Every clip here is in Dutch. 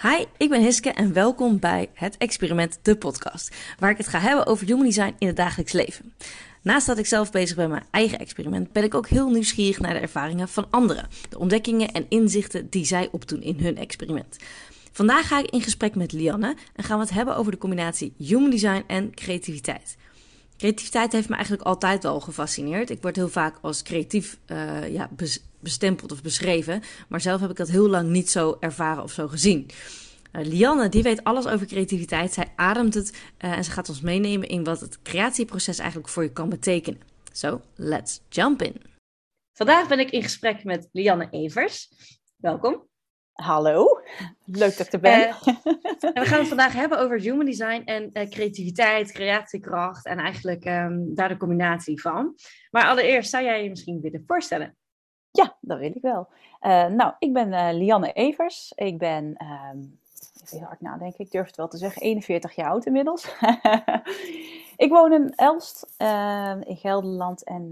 Hi, ik ben Hiske en welkom bij Het Experiment, de podcast, waar ik het ga hebben over human design in het dagelijks leven. Naast dat ik zelf bezig ben met mijn eigen experiment, ben ik ook heel nieuwsgierig naar de ervaringen van anderen, de ontdekkingen en inzichten die zij opdoen in hun experiment. Vandaag ga ik in gesprek met Lianne en gaan we het hebben over de combinatie human design en creativiteit. Creativiteit heeft me eigenlijk altijd wel gefascineerd. Ik word heel vaak als creatief bestempeld of beschreven, maar zelf heb ik dat heel lang niet zo ervaren of zo gezien. Lianne, die weet alles over creativiteit. Zij ademt het en ze gaat ons meenemen in wat het creatieproces eigenlijk voor je kan betekenen. So, let's jump in. Vandaag ben ik in gesprek met Lianne Evers. Welkom. Hallo, leuk dat ik er ben. En we gaan het vandaag hebben over human design en creativiteit, creatiekracht en eigenlijk daar de combinatie van. Maar allereerst, zou jij je misschien willen voorstellen? Ja, dat wil ik wel. Ik ben Lianne Evers. Ik ben, even heel hard nadenken, ik durf het wel te zeggen, 41 jaar oud inmiddels. Ik woon in Elst, in Gelderland. En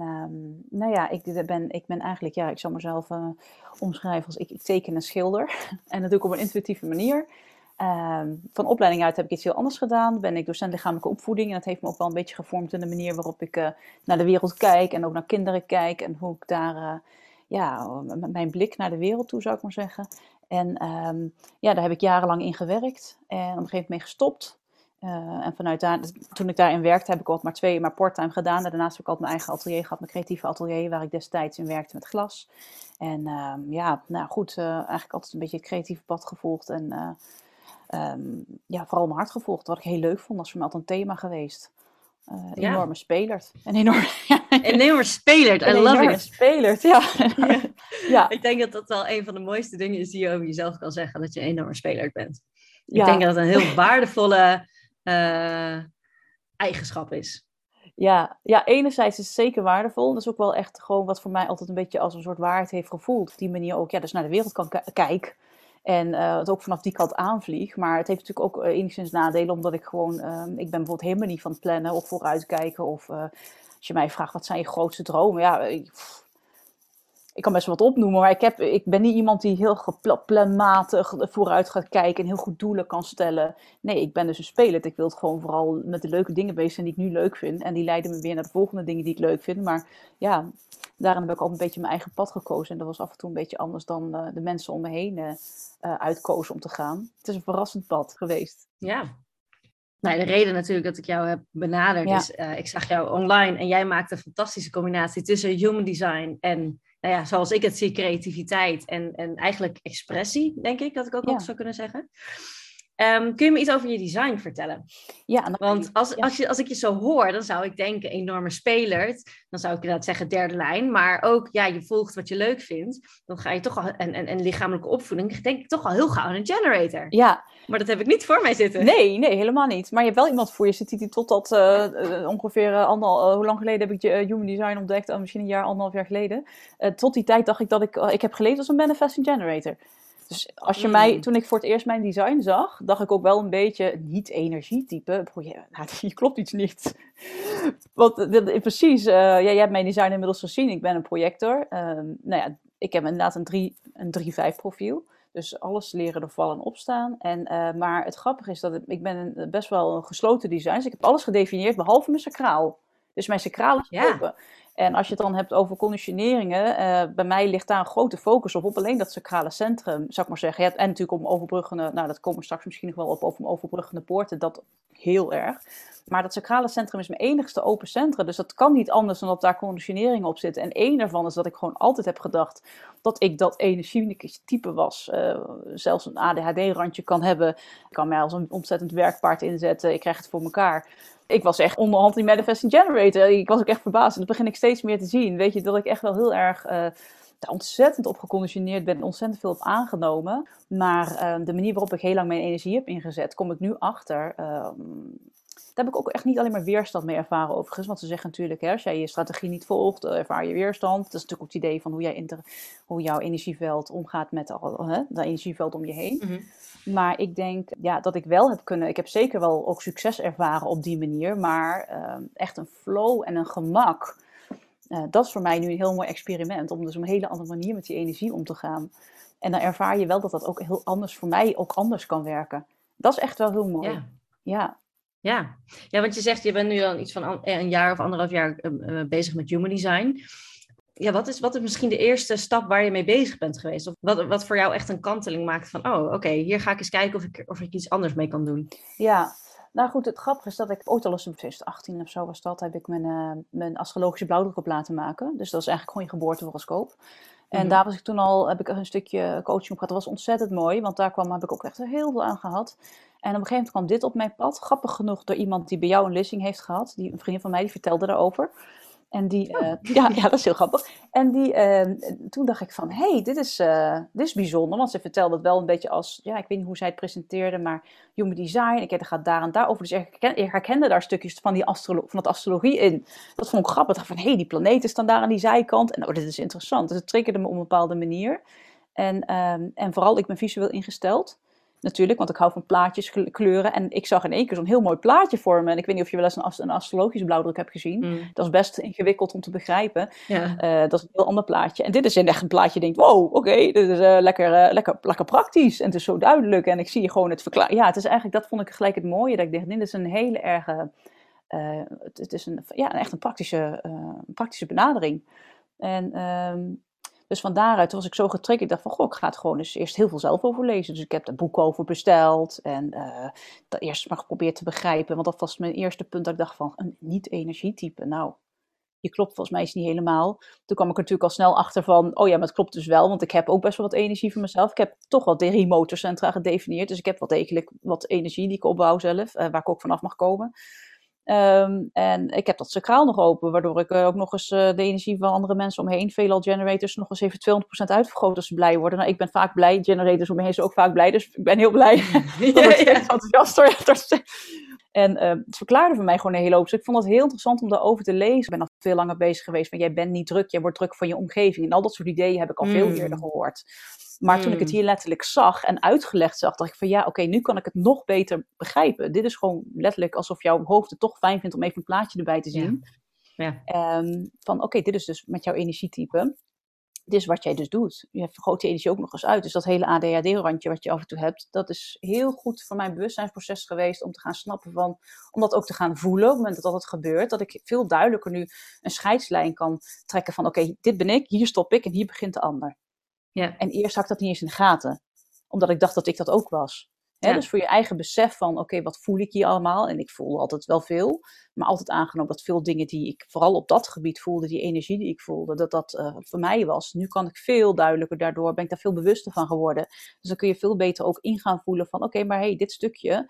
ik ben eigenlijk, ik zal mezelf omschrijven als ik teken en schilder. En dat doe ik op een intuïtieve manier. Van opleiding uit heb ik iets heel anders gedaan. Ben ik docent lichamelijke opvoeding. En dat heeft me ook wel een beetje gevormd in de manier waarop ik naar de wereld kijk. En ook naar kinderen kijk. En hoe ik daar, met mijn blik naar de wereld toe, zou ik maar zeggen. En daar heb ik jarenlang in gewerkt. En op een gegeven moment mee gestopt. En vanuit daar, toen ik daarin werkte, heb ik ook maar part-time gedaan. En daarnaast heb ik altijd mijn eigen atelier gehad, mijn creatieve atelier, waar ik destijds in werkte met glas. En eigenlijk altijd een beetje het creatieve pad gevolgd. En vooral mijn hart gevolgd, wat ik heel leuk vond. Dat is voor mij altijd een thema geweest. Enorme spelert. Enorme spelert, I love it. Spelert, ja. Ja. Ik denk dat dat wel een van de mooiste dingen is die je over jezelf kan zeggen, dat je een enorme spelert bent. Ik denk dat het een heel waardevolle eigenschap is. Ja, enerzijds is het zeker waardevol. Dat is ook wel echt gewoon wat voor mij altijd een beetje als een soort waarheid heeft gevoeld. Op die manier ook, dus naar de wereld kan kijken. En het ook vanaf die kant aanvlieg. Maar het heeft natuurlijk ook enigszins nadelen, omdat ik gewoon... ik ben bijvoorbeeld helemaal niet van het plannen of vooruitkijken. Of als je mij vraagt, wat zijn je grootste dromen? Ja, ik kan best wel wat opnoemen, maar ik ben niet iemand die heel planmatig vooruit gaat kijken en heel goed doelen kan stellen. Nee, ik ben dus een speler. Ik wil het gewoon vooral met de leuke dingen bezig zijn die ik nu leuk vind. En die leiden me weer naar de volgende dingen die ik leuk vind. Maar ja, daarin heb ik altijd een beetje mijn eigen pad gekozen. En dat was af en toe een beetje anders dan de mensen om me heen uitkozen om te gaan. Het is een verrassend pad geweest. Ja. Nou, de reden natuurlijk dat ik jou heb benaderd is, ik zag jou online en jij maakt een fantastische combinatie tussen human design en, zoals ik het zie, creativiteit en eigenlijk expressie, denk ik, dat ik ook wel zou kunnen zeggen. Kun je me iets over je design vertellen? Ja. Want als ik je zo hoor, dan zou ik denken enorme spelert. Dan zou ik inderdaad zeggen derde lijn. Maar ook, je volgt wat je leuk vindt. Dan ga je toch al, en lichamelijke opvoeding, denk ik toch al heel gauw aan een generator. Ja. Maar dat heb ik niet voor mij zitten. Nee, helemaal niet. Maar je hebt wel iemand voor je zitten die totdat ongeveer hoe lang geleden heb ik human design ontdekt? Misschien een jaar, 1,5 jaar geleden. Tot die tijd dacht ik dat ik heb geleefd als een manifesting generator. Dus als je toen ik voor het eerst mijn design zag, dacht ik ook wel een beetje, niet energietype. Hier klopt iets niet. Want precies, jij hebt mijn design inmiddels gezien. Ik ben een projector. Ik heb inderdaad een 3-5 profiel. Dus alles leren, er vallen en opstaan. Maar het grappige is dat ik ben best wel een gesloten design. Dus ik heb alles gedefinieerd, behalve mijn sacraal. Dus mijn sacraal is open. En als je het dan hebt over conditioneringen, bij mij ligt daar een grote focus op alleen dat sacrale centrum, zou ik maar zeggen. En natuurlijk om overbruggende, dat komen we straks misschien nog wel op, over overbruggende poorten, dat heel erg. Maar dat sacrale centrum is mijn enigste open centrum, dus dat kan niet anders dan dat daar conditioneringen op zitten. En één daarvan is dat ik gewoon altijd heb gedacht dat ik dat energietype was. Zelfs een ADHD-randje kan hebben. Ik kan mij als een ontzettend werkpaard inzetten, ik krijg het voor elkaar. Ik was echt onderhand die manifesting generator. Ik was ook echt verbaasd. En dat begin ik steeds meer te zien. Weet je, dat ik echt wel heel erg daar ontzettend op geconditioneerd ben. Ontzettend veel op aangenomen. Maar de manier waarop ik heel lang mijn energie heb ingezet, kom ik nu achter. Daar heb ik ook echt niet alleen maar weerstand mee ervaren overigens. Want ze zeggen natuurlijk, als jij je strategie niet volgt, ervaar je weerstand. Dat is natuurlijk ook het idee van hoe jouw energieveld omgaat met dat energieveld om je heen. Mm-hmm. Maar ik denk dat ik wel heb kunnen... Ik heb zeker wel ook succes ervaren op die manier. Maar echt een flow en een gemak. Dat is voor mij nu een heel mooi experiment. Om dus op een hele andere manier met die energie om te gaan. En dan ervaar je wel dat dat ook heel anders voor mij ook anders kan werken. Dat is echt wel heel mooi. Ja. Ja. Ja, want je zegt, je bent nu al iets van een jaar of 1,5 jaar bezig met human design. Ja, wat is misschien de eerste stap waar je mee bezig bent geweest? Of wat voor jou echt een kanteling maakt van, oké, hier ga ik eens kijken of ik iets anders mee kan doen. Ja, nou goed, het grappige is dat ik ooit al eens in 2018 of zo was dat, heb ik mijn astrologische blauwdruk op laten maken. Dus dat is eigenlijk gewoon je geboortehoroscoop. En daar was ik toen al, heb ik een stukje coaching op gehad. Dat was ontzettend mooi, want daar heb ik ook echt heel veel aan gehad. En op een gegeven moment kwam dit op mijn pad. Grappig genoeg door iemand die bij jou een lezing heeft gehad. Een vriendin van mij, die vertelde daarover. En die, ja, dat is heel grappig. En toen dacht ik van, dit is bijzonder. Want ze vertelde het wel een beetje als, ja, ik weet niet hoe zij het presenteerde, maar human design. Het gaat daar en daar over. Dus ik herkende daar stukjes van het astrologie in. Dat vond ik grappig. Ik dacht van, die planeten staan daar aan die zijkant. En dit is interessant. Dus het triggerde me op een bepaalde manier. En vooral, ik ben visueel ingesteld. Natuurlijk, want ik hou van plaatjes, kleuren. En ik zag in één keer zo'n heel mooi plaatje voor me. En ik weet niet of je wel eens een astrologische blauwdruk hebt gezien. Dat is best ingewikkeld om te begrijpen. Ja. Dat is een heel ander plaatje. En dit is echt een plaatje, je denkt, wow, oké, dit is lekker praktisch. En het is zo duidelijk. En ik zie je gewoon het verklaren. Ja, het is eigenlijk, dat vond ik gelijk het mooie. Dat ik dacht, dit is een hele erge... het is echt een praktische benadering. En... Dus van daaruit was ik zo getriggerd. Ik dacht van, ik ga het gewoon eens eerst heel veel zelf overlezen. Dus ik heb er boeken over besteld. En dat eerst maar geprobeerd te begrijpen. Want dat was mijn eerste punt dat ik dacht van, een niet-energietype. Nou, je klopt volgens mij is niet helemaal. Toen kwam ik er natuurlijk al snel achter van, maar het klopt dus wel. Want ik heb ook best wel wat energie voor mezelf. Ik heb toch wel 3 motorcentra gedefinieerd. Dus ik heb wel degelijk wat energie die ik opbouw zelf. Waar ik ook vanaf mag komen. En ik heb dat sacraal nog open, waardoor ik ook nog eens de energie van andere mensen omheen, veelal generators, nog eens even 200% uitvergroot als ze blij worden. Nou, ik ben vaak blij, generators om me heen zijn ook vaak blij, dus ik ben heel blij. Ik word steeds enthousiaster. En het verklaarde voor mij gewoon een hele hoop. Dus ik vond het heel interessant om daarover te lezen. Ik ben al veel langer bezig geweest van, jij bent niet druk, jij wordt druk van je omgeving. En al dat soort ideeën heb ik al veel eerder gehoord. Maar toen ik het hier letterlijk zag en uitgelegd zag, dacht ik van oké, nu kan ik het nog beter begrijpen. Dit is gewoon letterlijk alsof jouw hoofd het toch fijn vindt om even een plaatje erbij te zien. Ja. Van oké, dit is dus met jouw energietype. Dit is wat jij dus doet. Je vergroot je energie ook nog eens uit. Dus dat hele ADHD-randje wat je af en toe hebt, dat is heel goed voor mijn bewustzijnsproces geweest om te gaan snappen van, om dat ook te gaan voelen op het moment dat het gebeurt. Dat ik veel duidelijker nu een scheidslijn kan trekken van oké, dit ben ik, hier stop ik en hier begint de ander. Ja. En eerst had ik dat niet eens in de gaten. Omdat ik dacht dat ik dat ook was. Ja. Dus voor je eigen besef van, oké, wat voel ik hier allemaal? En ik voel altijd wel veel. Maar altijd aangenomen dat veel dingen die ik vooral op dat gebied voelde, die energie die ik voelde, dat voor mij was. Nu kan ik veel duidelijker, daardoor ben ik daar veel bewuster van geworden. Dus dan kun je veel beter ook in gaan voelen van, oké, maar dit stukje,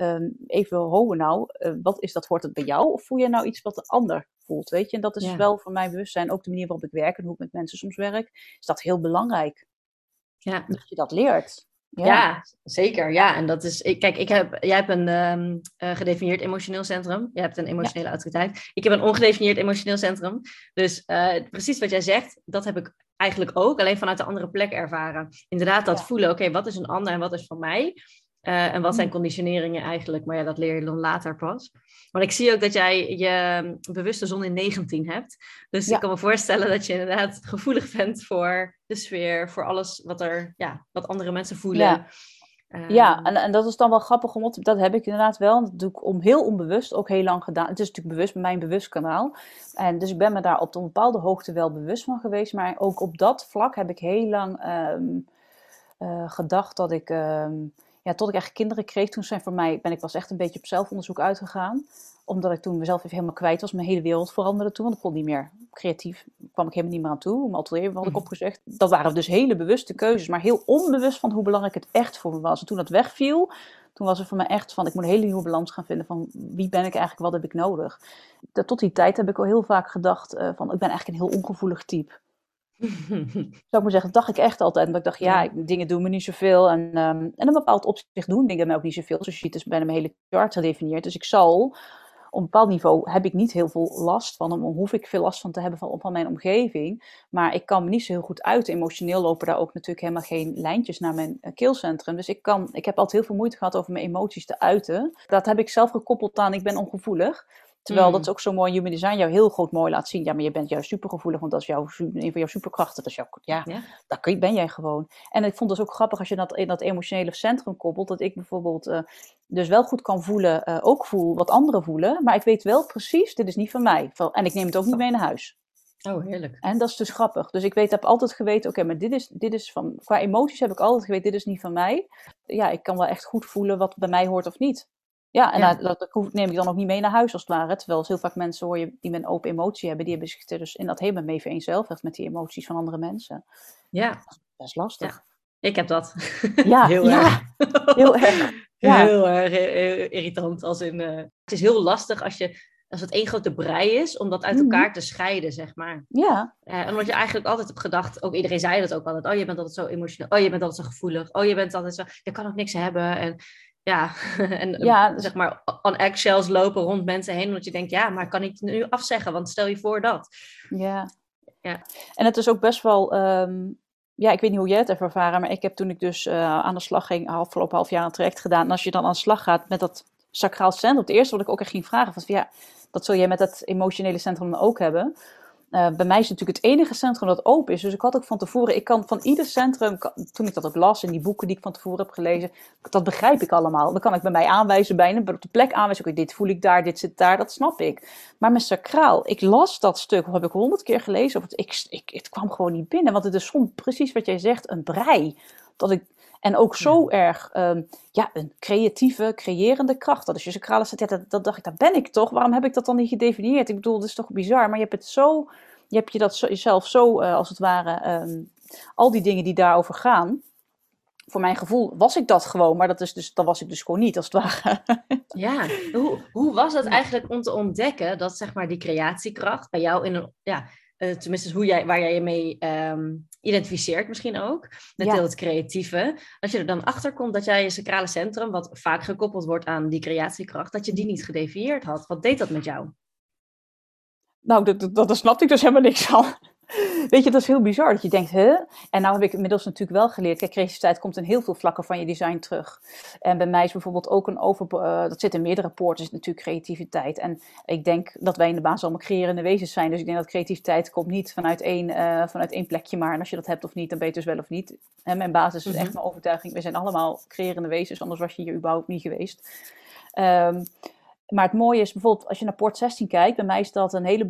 even houden nou, wat is dat, hoort het bij jou? Of voel je nou iets wat de ander voelt, weet je? En dat is wel voor mijn bewustzijn, ook de manier waarop ik werk en hoe ik met mensen soms werk, is dat heel belangrijk. Ja. Dat je dat leert. Ja, zeker. Ja, en dat is... Jij hebt een gedefinieerd emotioneel centrum. Je hebt een emotionele autoriteit. Ik heb een ongedefinieerd emotioneel centrum. Dus precies wat jij zegt, dat heb ik eigenlijk ook. Alleen vanuit een andere plek ervaren. Inderdaad, dat voelen. Oké, wat is een ander en wat is van mij? En wat zijn conditioneringen eigenlijk? Maar dat leer je dan later pas. Maar ik zie ook dat jij je bewuste zon in 19 hebt. Dus ik kan me voorstellen dat je inderdaad gevoelig bent voor de sfeer, voor alles wat andere mensen voelen. Ja, en dat is dan wel grappig, dat heb ik inderdaad wel. Dat doe ik heel onbewust ook heel lang gedaan. Het is natuurlijk bewust, mijn bewust kanaal. En dus ik ben me daar op een bepaalde hoogte wel bewust van geweest. Maar ook op dat vlak heb ik heel lang gedacht dat ik... tot ik echt kinderen kreeg, ben ik pas echt een beetje op zelfonderzoek uitgegaan. Omdat ik toen mezelf even helemaal kwijt was. Mijn hele wereld veranderde toen, want ik kon niet meer creatief. Kwam ik helemaal niet meer aan toe. Mijn atelier had ik opgezegd. Dat waren dus hele bewuste keuzes, maar heel onbewust van hoe belangrijk het echt voor me was. En toen dat wegviel, toen was het voor mij echt van, ik moet een hele nieuwe balans gaan vinden van, wie ben ik eigenlijk, wat heb ik nodig? Tot die tijd heb ik al heel vaak gedacht van, ik ben eigenlijk een heel ongevoelig type. Zou ik maar zeggen, dat dacht ik echt altijd. Want ik dacht, dingen doen me niet zoveel. En een bepaald opzicht doen dingen mij ook niet zoveel. Zoals je ziet, is bijna mijn hele chart gedefinieerd. Dus ik zal, op een bepaald niveau heb ik niet heel veel last van hem. Hoef ik veel last van te hebben van mijn omgeving. Maar ik kan me niet zo heel goed uiten. Emotioneel lopen daar ook natuurlijk helemaal geen lijntjes naar mijn keelcentrum. Dus ik heb altijd heel veel moeite gehad over mijn emoties te uiten. Dat heb ik zelf gekoppeld aan, ik ben ongevoelig. Terwijl dat is ook zo mooi, Human Design jou heel goed mooi laat zien. Ja, maar je bent juist supergevoelig, want dat is een van jouw superkrachten. Dat is ben jij gewoon. En ik vond het dus ook grappig als je dat in dat emotionele centrum koppelt. Dat ik bijvoorbeeld dus wel goed kan voelen, ook voel wat anderen voelen. Maar ik weet wel precies, dit is niet van mij. En ik neem het ook niet mee naar huis. Oh, heerlijk. En dat is dus grappig. Dus ik heb altijd geweten, oké, maar dit is van... Qua emoties heb ik altijd geweten, dit is niet van mij. Ja, ik kan wel echt goed voelen wat bij mij hoort of niet. Ja, en dat neem ik dan ook niet mee naar huis als het ware. Terwijl heel vaak mensen hoor je die met een open emotie hebben, die hebben zich er dus in dat helemaal mee vereenzelvigd met die emoties van andere mensen. Ja. Dat is lastig. Ja. Ik heb dat. Ja, heel erg. Heel erg. Ja. Heel erg irritant. Het is heel lastig als het één grote brei is, om dat uit elkaar te scheiden, zeg maar. Ja. En omdat je eigenlijk altijd hebt gedacht, ook iedereen zei dat ook altijd, oh, je bent altijd zo emotioneel, oh, je bent altijd zo gevoelig, oh, je bent altijd zo, je kan ook niks hebben. En zeg maar on eggshells lopen rond mensen heen, omdat je denkt, ja, maar kan ik het nu afzeggen, want stel je voor dat. Ja. En het is ook best wel... ik weet niet hoe jij het hebt ervaren, maar ik heb toen ik dus aan de slag ging, afgelopen half jaar een traject gedaan. En als je dan aan de slag gaat met dat sacraal centrum, het eerste wat ik ook echt ging vragen was, dat zul jij met dat emotionele centrum ook hebben. Bij mij is het natuurlijk het enige centrum dat open is. Dus ik had ook van tevoren, ik kan van ieder centrum, toen ik dat ook las in die boeken die ik van tevoren heb gelezen, dat begrijp ik allemaal. Dan kan ik bij mij aanwijzen, bijna op de plek aanwijzen, dit voel ik daar, dit zit daar, dat snap ik. Maar met sacraal, ik las dat stuk, heb ik 100 keer gelezen, het kwam gewoon niet binnen. Want het is soms precies wat jij zegt, een brei. En ook zo erg, een creatieve, creërende kracht. Dat is je sacrale staat. Dat dacht ik, daar ben ik toch? Waarom heb ik dat dan niet gedefinieerd? Ik bedoel, dat is toch bizar. Maar je hebt jezelf zo, als het ware, al die dingen die daarover gaan. Voor mijn gevoel was ik dat gewoon, maar dat was ik dus gewoon niet, als het ware. Ja, hoe was het eigenlijk om te ontdekken dat, zeg maar, die creatiekracht bij jou in een... tenminste, waar jij je mee identificeert misschien ook. Met heel het creatieve. Als je er dan achter komt dat jij je sacrale centrum, wat vaak gekoppeld wordt aan die creatiekracht, dat je die niet gedefinieerd had. Wat deed dat met jou? Nou, dat snapte ik dus helemaal niks van. Weet je, dat is heel bizar. Dat je denkt, En nou heb ik inmiddels natuurlijk wel geleerd. Kijk, creativiteit komt in heel veel vlakken van je design terug. En bij mij is bijvoorbeeld ook dat zit in meerdere poorten, is natuurlijk creativiteit. En ik denk dat wij in de basis allemaal creërende wezens zijn. Dus ik denk dat creativiteit komt niet vanuit één plekje maar. En als je dat hebt of niet, dan ben je het dus wel of niet. En mijn basis is echt mijn overtuiging. We zijn allemaal creërende wezens, anders was je hier überhaupt niet geweest. Maar het mooie is bijvoorbeeld, als je naar poort 16 kijkt, bij mij is dat een hele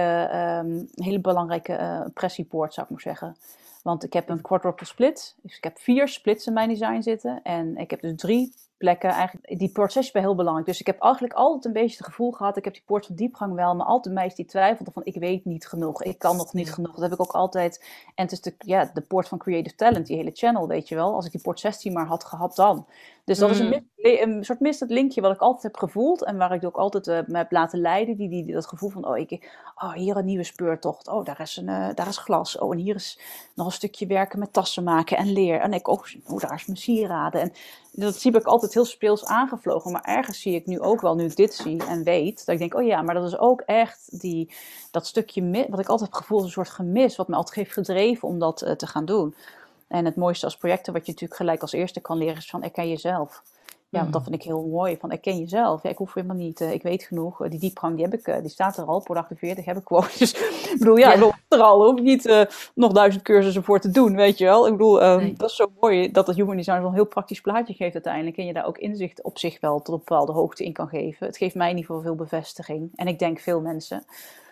belangrijke pressiepoort, zou ik maar zeggen. Want ik heb een quadruple split, dus ik heb 4 splits in mijn design zitten. En ik heb dus 3 plekken, eigenlijk, die poort 16 is bij heel belangrijk. Dus ik heb eigenlijk altijd een beetje het gevoel gehad, ik heb die poort van diepgang wel, maar altijd mij is die twijfelde van, ik weet niet genoeg, ik kan nog niet genoeg. Dat heb ik ook altijd. En het is de poort van creative talent, die hele channel, weet je wel. Als ik die poort 16 maar had gehad dan. Dus dat is een soort missend linkje wat ik altijd heb gevoeld en waar ik ook altijd me heb laten leiden. Dat gevoel van, hier een nieuwe speurtocht. Oh, daar is glas. Oh, en hier is nog een stukje werken met tassen maken en leer. En daar is mijn sieraden. En dat zie ik altijd heel speels aangevlogen. Maar ergens zie ik nu ook wel, nu ik dit zie en weet, dat ik denk, maar dat is ook echt dat stukje wat ik altijd heb gevoeld, een soort gemis, wat me altijd heeft gedreven om dat te gaan doen. En het mooiste als projecten, wat je natuurlijk gelijk als eerste kan leren, is van erken jezelf. Ja, want dat vind ik heel mooi, van erken jezelf. Ja, ik hoef helemaal niet, ik weet genoeg. Die diepgang, die staat er al, poort 48 heb ik gewoon. Dus ik bedoel, ik bedoel, er al, hoef ik niet nog 1000 cursussen voor te doen, weet je wel. Ik bedoel, dat is zo mooi, dat het Human Design zo'n heel praktisch plaatje geeft uiteindelijk. En je daar ook inzicht op zich wel tot op bepaalde hoogte in kan geven. Het geeft mij in ieder geval veel bevestiging. En ik denk veel mensen.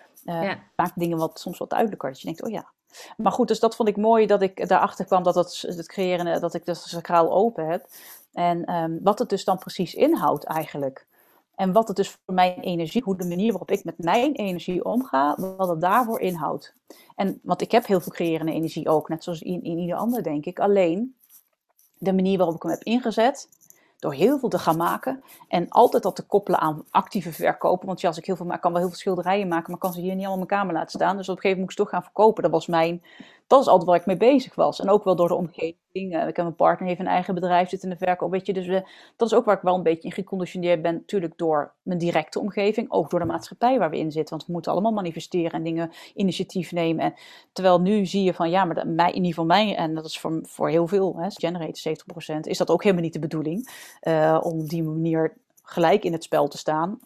Maakt dingen soms wat duidelijker. Dat je denkt, Maar goed, dus dat vond ik mooi, dat ik daarachter kwam dat het creëren, dat ik dat sacraal open heb. En wat het dus dan precies inhoudt eigenlijk. En wat het dus voor mijn energie, hoe de manier waarop ik met mijn energie omga, wat het daarvoor inhoudt. Want ik heb heel veel creërende energie ook, net zoals in ieder ander denk ik. Alleen de manier waarop ik hem heb ingezet, door heel veel te gaan maken en altijd dat te koppelen aan actieve verkopen. Want als ik heel veel maak, kan wel heel veel schilderijen maken, maar kan ze hier niet allemaal in mijn kamer laten staan. Dus op een gegeven moment moet ik ze toch gaan verkopen. Dat is altijd waar ik mee bezig was. En ook wel door de omgeving. Ik heb een partner, heeft een eigen bedrijf, zit in de verkoop. Weet je, dus dat is ook waar ik wel een beetje in geconditioneerd ben. Natuurlijk door mijn directe omgeving, ook door de maatschappij waar we in zitten. Want we moeten allemaal manifesteren en dingen, initiatief nemen. En terwijl nu zie je van, maar in ieder geval mij, en dat is voor heel veel, Generate 70%, is dat ook helemaal niet de bedoeling. Om op die manier gelijk in het spel te staan.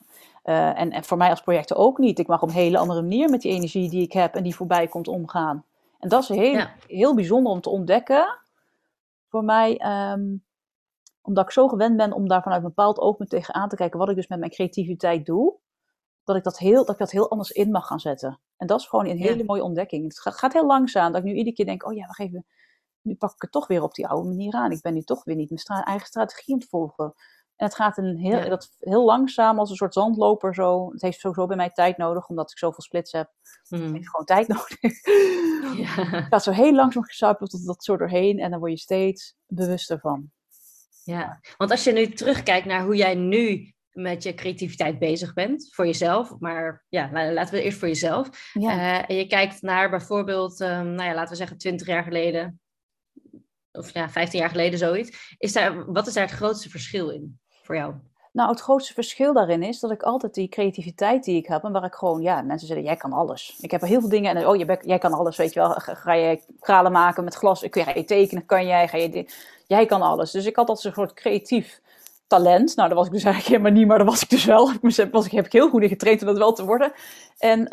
En voor mij als projector ook niet. Ik mag op een hele andere manier met die energie die ik heb en die voorbij komt omgaan. En dat is heel bijzonder om te ontdekken. Voor mij, omdat ik zo gewend ben om daar vanuit een bepaald oogpunt tegenaan te kijken, wat ik dus met mijn creativiteit doe, dat ik dat heel anders in mag gaan zetten. En dat is gewoon een hele mooie ontdekking. Het gaat heel langzaam, dat ik nu iedere keer denk, oh ja, wacht even, nu pak ik het toch weer op die oude manier aan. Ik ben nu toch weer niet mijn eigen strategie aan het volgen. En het gaat heel langzaam, als een soort zandloper zo. Het heeft sowieso bij mij tijd nodig, omdat ik zoveel splits heb. Het heeft gewoon tijd nodig. Het gaat zo heel langzaam gesuipeld tot dat zo doorheen. En dan word je steeds bewuster van. Ja, want als je nu terugkijkt naar hoe jij nu met je creativiteit bezig bent, voor jezelf, maar ja, laten we eerst voor jezelf. Ja. En je kijkt naar bijvoorbeeld, laten we zeggen 20 jaar geleden, of 15 jaar geleden zoiets. Wat is daar het grootste verschil in voor jou? Nou, het grootste verschil daarin is dat ik altijd die creativiteit die ik heb, en waar ik gewoon, mensen zeggen, jij kan alles. Ik heb er heel veel dingen en, jij kan alles, weet je wel. Ga je kralen maken met glas, ga je tekenen, jij kan alles. Dus ik had altijd een soort creatief talent. Nou, dat was ik dus eigenlijk helemaal niet, maar dat was ik dus wel. Heb ik heel goed in getraind om dat wel te worden. En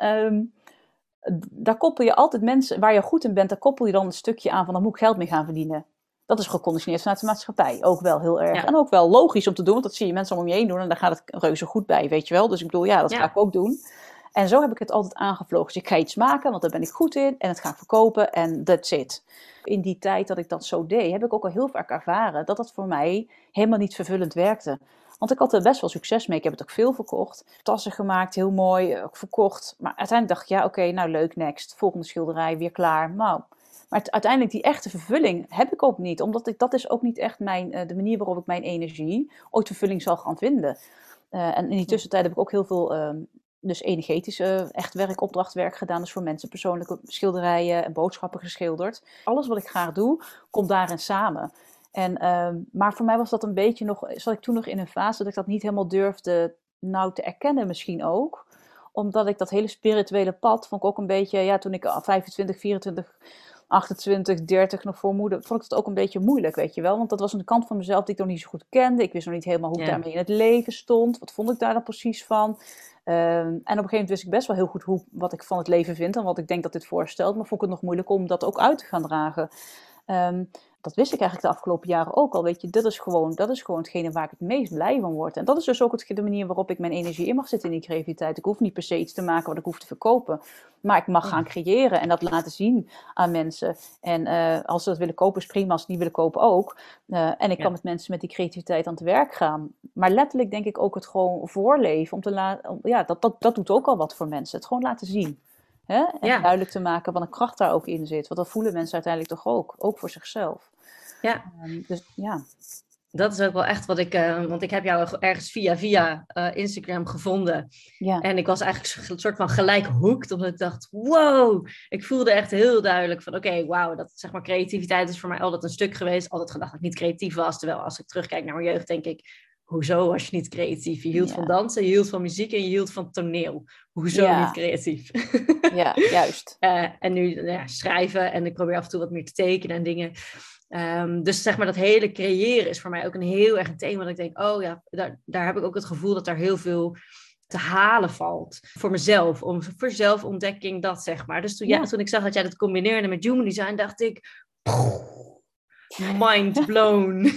daar koppel je altijd mensen, waar je goed in bent, daar koppel je dan een stukje aan van, dan moet ik geld mee gaan verdienen. Dat is geconditioneerd vanuit de maatschappij. Ook wel heel erg. Ja. En ook wel logisch om te doen. Want dat zie je mensen om je heen doen. En daar gaat het reuze goed bij, weet je wel. Dus ik bedoel, dat ga ik ook doen. En zo heb ik het altijd aangevlogen. Dus ik ga iets maken, want daar ben ik goed in. En het ga ik verkopen en that's it. In die tijd dat ik dat zo deed, heb ik ook al heel vaak ervaren dat dat voor mij helemaal niet vervullend werkte. Want ik had er best wel succes mee. Ik heb het ook veel verkocht. Tassen gemaakt, heel mooi, ook verkocht. Maar uiteindelijk dacht ik, oké, nou leuk, next. Volgende schilderij, weer klaar. Nou... Maar uiteindelijk die echte vervulling heb ik ook niet. Omdat dat is ook niet echt de manier waarop ik mijn energie ooit vervulling zal gaan vinden. En in die tussentijd heb ik ook heel veel dus energetisch echt werk, opdrachtwerk gedaan. Dus voor mensen persoonlijke schilderijen en boodschappen geschilderd. Alles wat ik graag doe, komt daarin samen. Maar voor mij was dat een beetje nog, zat ik toen nog in een fase dat ik dat niet helemaal durfde te erkennen misschien ook. Omdat ik dat hele spirituele pad vond ik ook een beetje, toen ik 25, 24... 28, 30 nog voor moeder, vond ik het ook een beetje moeilijk, weet je wel. Want dat was een kant van mezelf die ik nog niet zo goed kende. Ik wist nog niet helemaal hoe ik daarmee in het leven stond. Wat vond ik daar dan precies van? En op een gegeven moment wist ik best wel heel goed wat ik van het leven vind en wat ik denk dat dit voorstelt. Maar vond ik het nog moeilijk om dat ook uit te gaan dragen. Dat wist ik eigenlijk de afgelopen jaren ook al, weet je. Dat is gewoon hetgene waar ik het meest blij van word. En dat is dus ook de manier waarop ik mijn energie in mag zetten in die creativiteit. Ik hoef niet per se iets te maken wat ik hoef te verkopen. Maar ik mag gaan creëren en dat laten zien aan mensen. En als ze dat willen kopen is prima, als ze het niet willen kopen ook. En ik kan met mensen met die creativiteit aan het werk gaan. Maar letterlijk denk ik ook het gewoon voorleven. Om te dat doet ook al wat voor mensen. Het gewoon laten zien. Hè? En duidelijk te maken wat een kracht daar ook in zit. Want dat voelen mensen uiteindelijk toch ook voor zichzelf. Ja. Dus ja. Dat is ook wel echt wat ik... want ik heb jou ergens via Instagram gevonden. Ja. En ik was eigenlijk een soort van gelijk hooked. Omdat ik dacht, wow. Ik voelde echt heel duidelijk van... Oké, wauw. Dat zeg maar creativiteit is voor mij altijd een stuk geweest. Altijd gedacht dat ik niet creatief was. Terwijl als ik terugkijk naar mijn jeugd denk ik... Hoezo was je niet creatief? Je hield van dansen, je hield van muziek en je hield van toneel. Hoezo niet creatief? Ja, juist. En nu schrijven en ik probeer af en toe wat meer te tekenen en dingen. Dus zeg maar dat hele creëren is voor mij ook een heel erg een thema. Dat ik denk, daar heb ik ook het gevoel dat daar heel veel te halen valt. Voor mezelf, voor zelfontdekking dat zeg maar. Dus toen ik zag dat jij dat combineerde met human design, dacht ik... mind blown.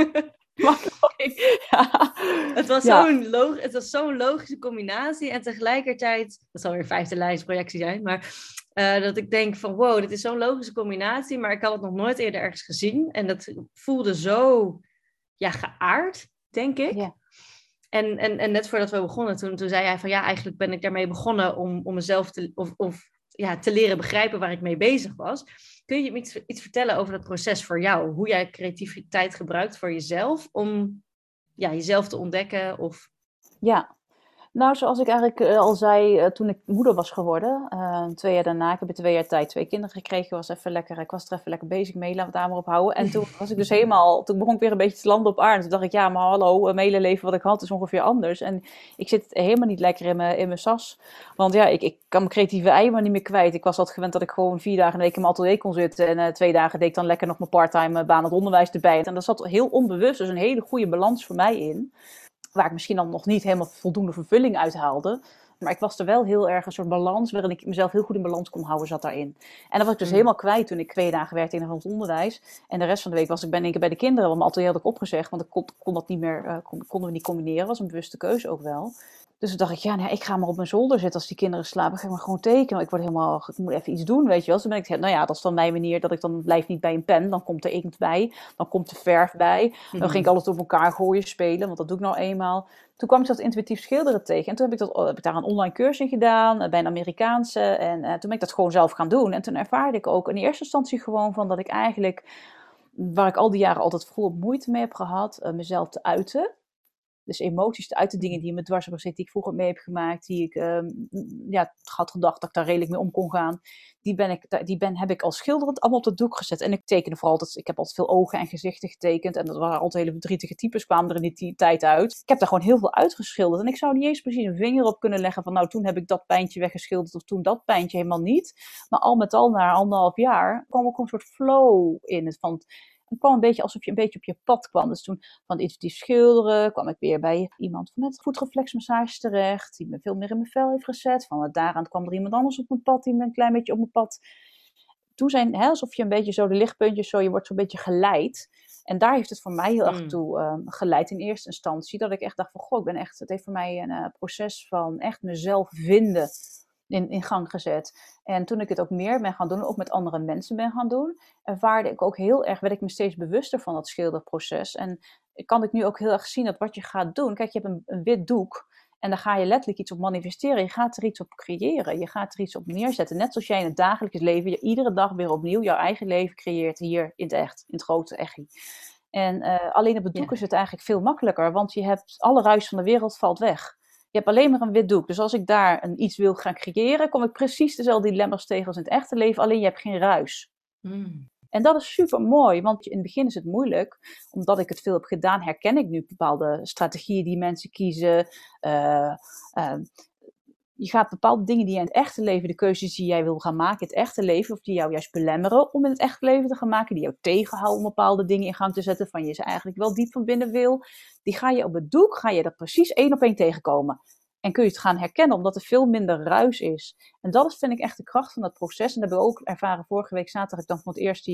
Het was zo'n logische combinatie en tegelijkertijd, dat zal weer vijfde lijnsprojectie zijn, maar dat ik denk van wow, dit is zo'n logische combinatie, maar ik had het nog nooit eerder ergens gezien en dat voelde zo geaard, denk ik. Ja. En net voordat we begonnen, toen zei hij van eigenlijk ben ik daarmee begonnen om mezelf te leren begrijpen waar ik mee bezig was. Kun je me iets vertellen over dat proces voor jou? Hoe jij creativiteit gebruikt voor jezelf om jezelf te ontdekken? Of... Ja, nou zoals ik eigenlijk al zei toen ik moeder was geworden. 2 jaar daarna, ik heb in 2 jaar tijd 2 kinderen gekregen. Ik was er even lekker bezig mee, laten we het daar maar op houden. En toen was ik dus toen begon ik weer een beetje te landen op aarde. Toen dacht ik, maar hallo, mijn hele leven wat ik had is ongeveer anders. En ik zit helemaal niet lekker in mijn sas. Want ik kan mijn creatieve ei maar niet meer kwijt. Ik was altijd gewend dat ik gewoon 4 dagen in de week in mijn atelier kon zitten. En 2 dagen deed ik dan lekker nog mijn parttime baan het onderwijs erbij. En dat zat heel onbewust, dus een hele goede balans voor mij in. waar ik misschien dan nog niet helemaal voldoende vervulling uit haalde. Maar ik was er wel heel erg een soort balans, waarin ik mezelf heel goed in balans kon houden, zat daarin. En dat was ik dus helemaal kwijt toen ik 2 dagen werkte in het onderwijs. En de rest van de week was ik in één keer bij de kinderen, want mijn atelier had ik opgezegd, want ik kon dat niet meer, konden we niet combineren. Dat was een bewuste keuze ook wel. Dus toen dacht ik, ja, nee, ik ga maar op mijn zolder zitten als die kinderen slapen. Ga ik maar gewoon tekenen. Ik moet even iets doen, weet je wel. Dus toen ben ik, nou ja, dat is dan mijn manier dat ik dan blijf niet bij een pen. Dan komt er inkt bij, dan komt er verf bij. Dan ging ik alles op elkaar gooien, spelen, want dat doe ik nou eenmaal. Toen kwam ik dat intuïtief schilderen tegen. En toen heb ik daar een online cursus in gedaan, bij een Amerikaanse. En toen ben ik dat gewoon zelf gaan doen. En toen ervaarde ik ook in eerste instantie gewoon van dat ik eigenlijk, waar ik al die jaren altijd volop moeite mee heb gehad, mezelf te uiten. Dus emoties uit de dingen die in me dwars hebben gezeten, die ik vroeger mee heb gemaakt, die ik had gedacht dat ik daar redelijk mee om kon gaan. Heb ik als schilderend allemaal op het doek gezet. En ik tekende vooral, ik heb altijd veel ogen en gezichten getekend. En dat waren altijd hele verdrietige types, kwamen er in die tijd uit. Ik heb daar gewoon heel veel uitgeschilderd. En ik zou niet eens precies een vinger op kunnen leggen van, nou, toen heb ik dat pijntje weggeschilderd of toen dat pijntje helemaal niet. Maar al met al, na 1,5 jaar, kwam ook een soort flow in het van. Het kwam een beetje alsof je een beetje op je pad kwam. Dus toen van het intuïtief schilderen kwam ik weer bij iemand van het voetreflexmassage terecht. Die me veel meer in mijn vel heeft gezet. Van daaraan kwam er iemand anders op mijn pad. Die me een klein beetje op mijn pad. Toen zijn, alsof je een beetje zo de lichtpuntjes, je wordt zo'n beetje geleid. En daar heeft het voor mij heel erg toe geleid in eerste instantie. Dat ik echt dacht van, goh, het heeft voor mij een proces van echt mezelf vinden in gang gezet. En toen ik het ook meer ben gaan doen, ook met andere mensen ben gaan doen, ervaarde ik ook heel erg, werd ik me steeds bewuster van dat schilderproces. En kan ik nu ook heel erg zien dat wat je gaat doen, kijk, je hebt een wit doek en daar ga je letterlijk iets op manifesteren. Je gaat er iets op creëren. Je gaat er iets op neerzetten. Net zoals jij in het dagelijks leven, je iedere dag weer opnieuw jouw eigen leven creëert hier in het echt, in het grote echi. En alleen op het doek is het eigenlijk veel makkelijker, want je hebt alle ruis van de wereld valt weg. Je hebt alleen maar een wit doek. Dus als ik daar iets wil gaan creëren, kom ik precies dezelfde dilemma's tegen als in het echte leven. Alleen je hebt geen ruis. En dat is super mooi, want in het begin is het moeilijk. Omdat ik het veel heb gedaan, herken ik nu bepaalde strategieën die mensen kiezen. Je gaat bepaalde dingen die je in het echte leven, de keuzes die jij wil gaan maken in het echte leven, of die jou juist belemmeren om in het echte leven te gaan maken, die jou tegenhouden om bepaalde dingen in gang te zetten, van je ze eigenlijk wel diep van binnen wil, die ga je op het doek, ga je dat precies 1 op 1 tegenkomen. En kun je het gaan herkennen, omdat er veel minder ruis is. En dat is, vind ik, echt de kracht van dat proces. En dat hebben we ook ervaren vorige week zaterdag. Dan voor het eerst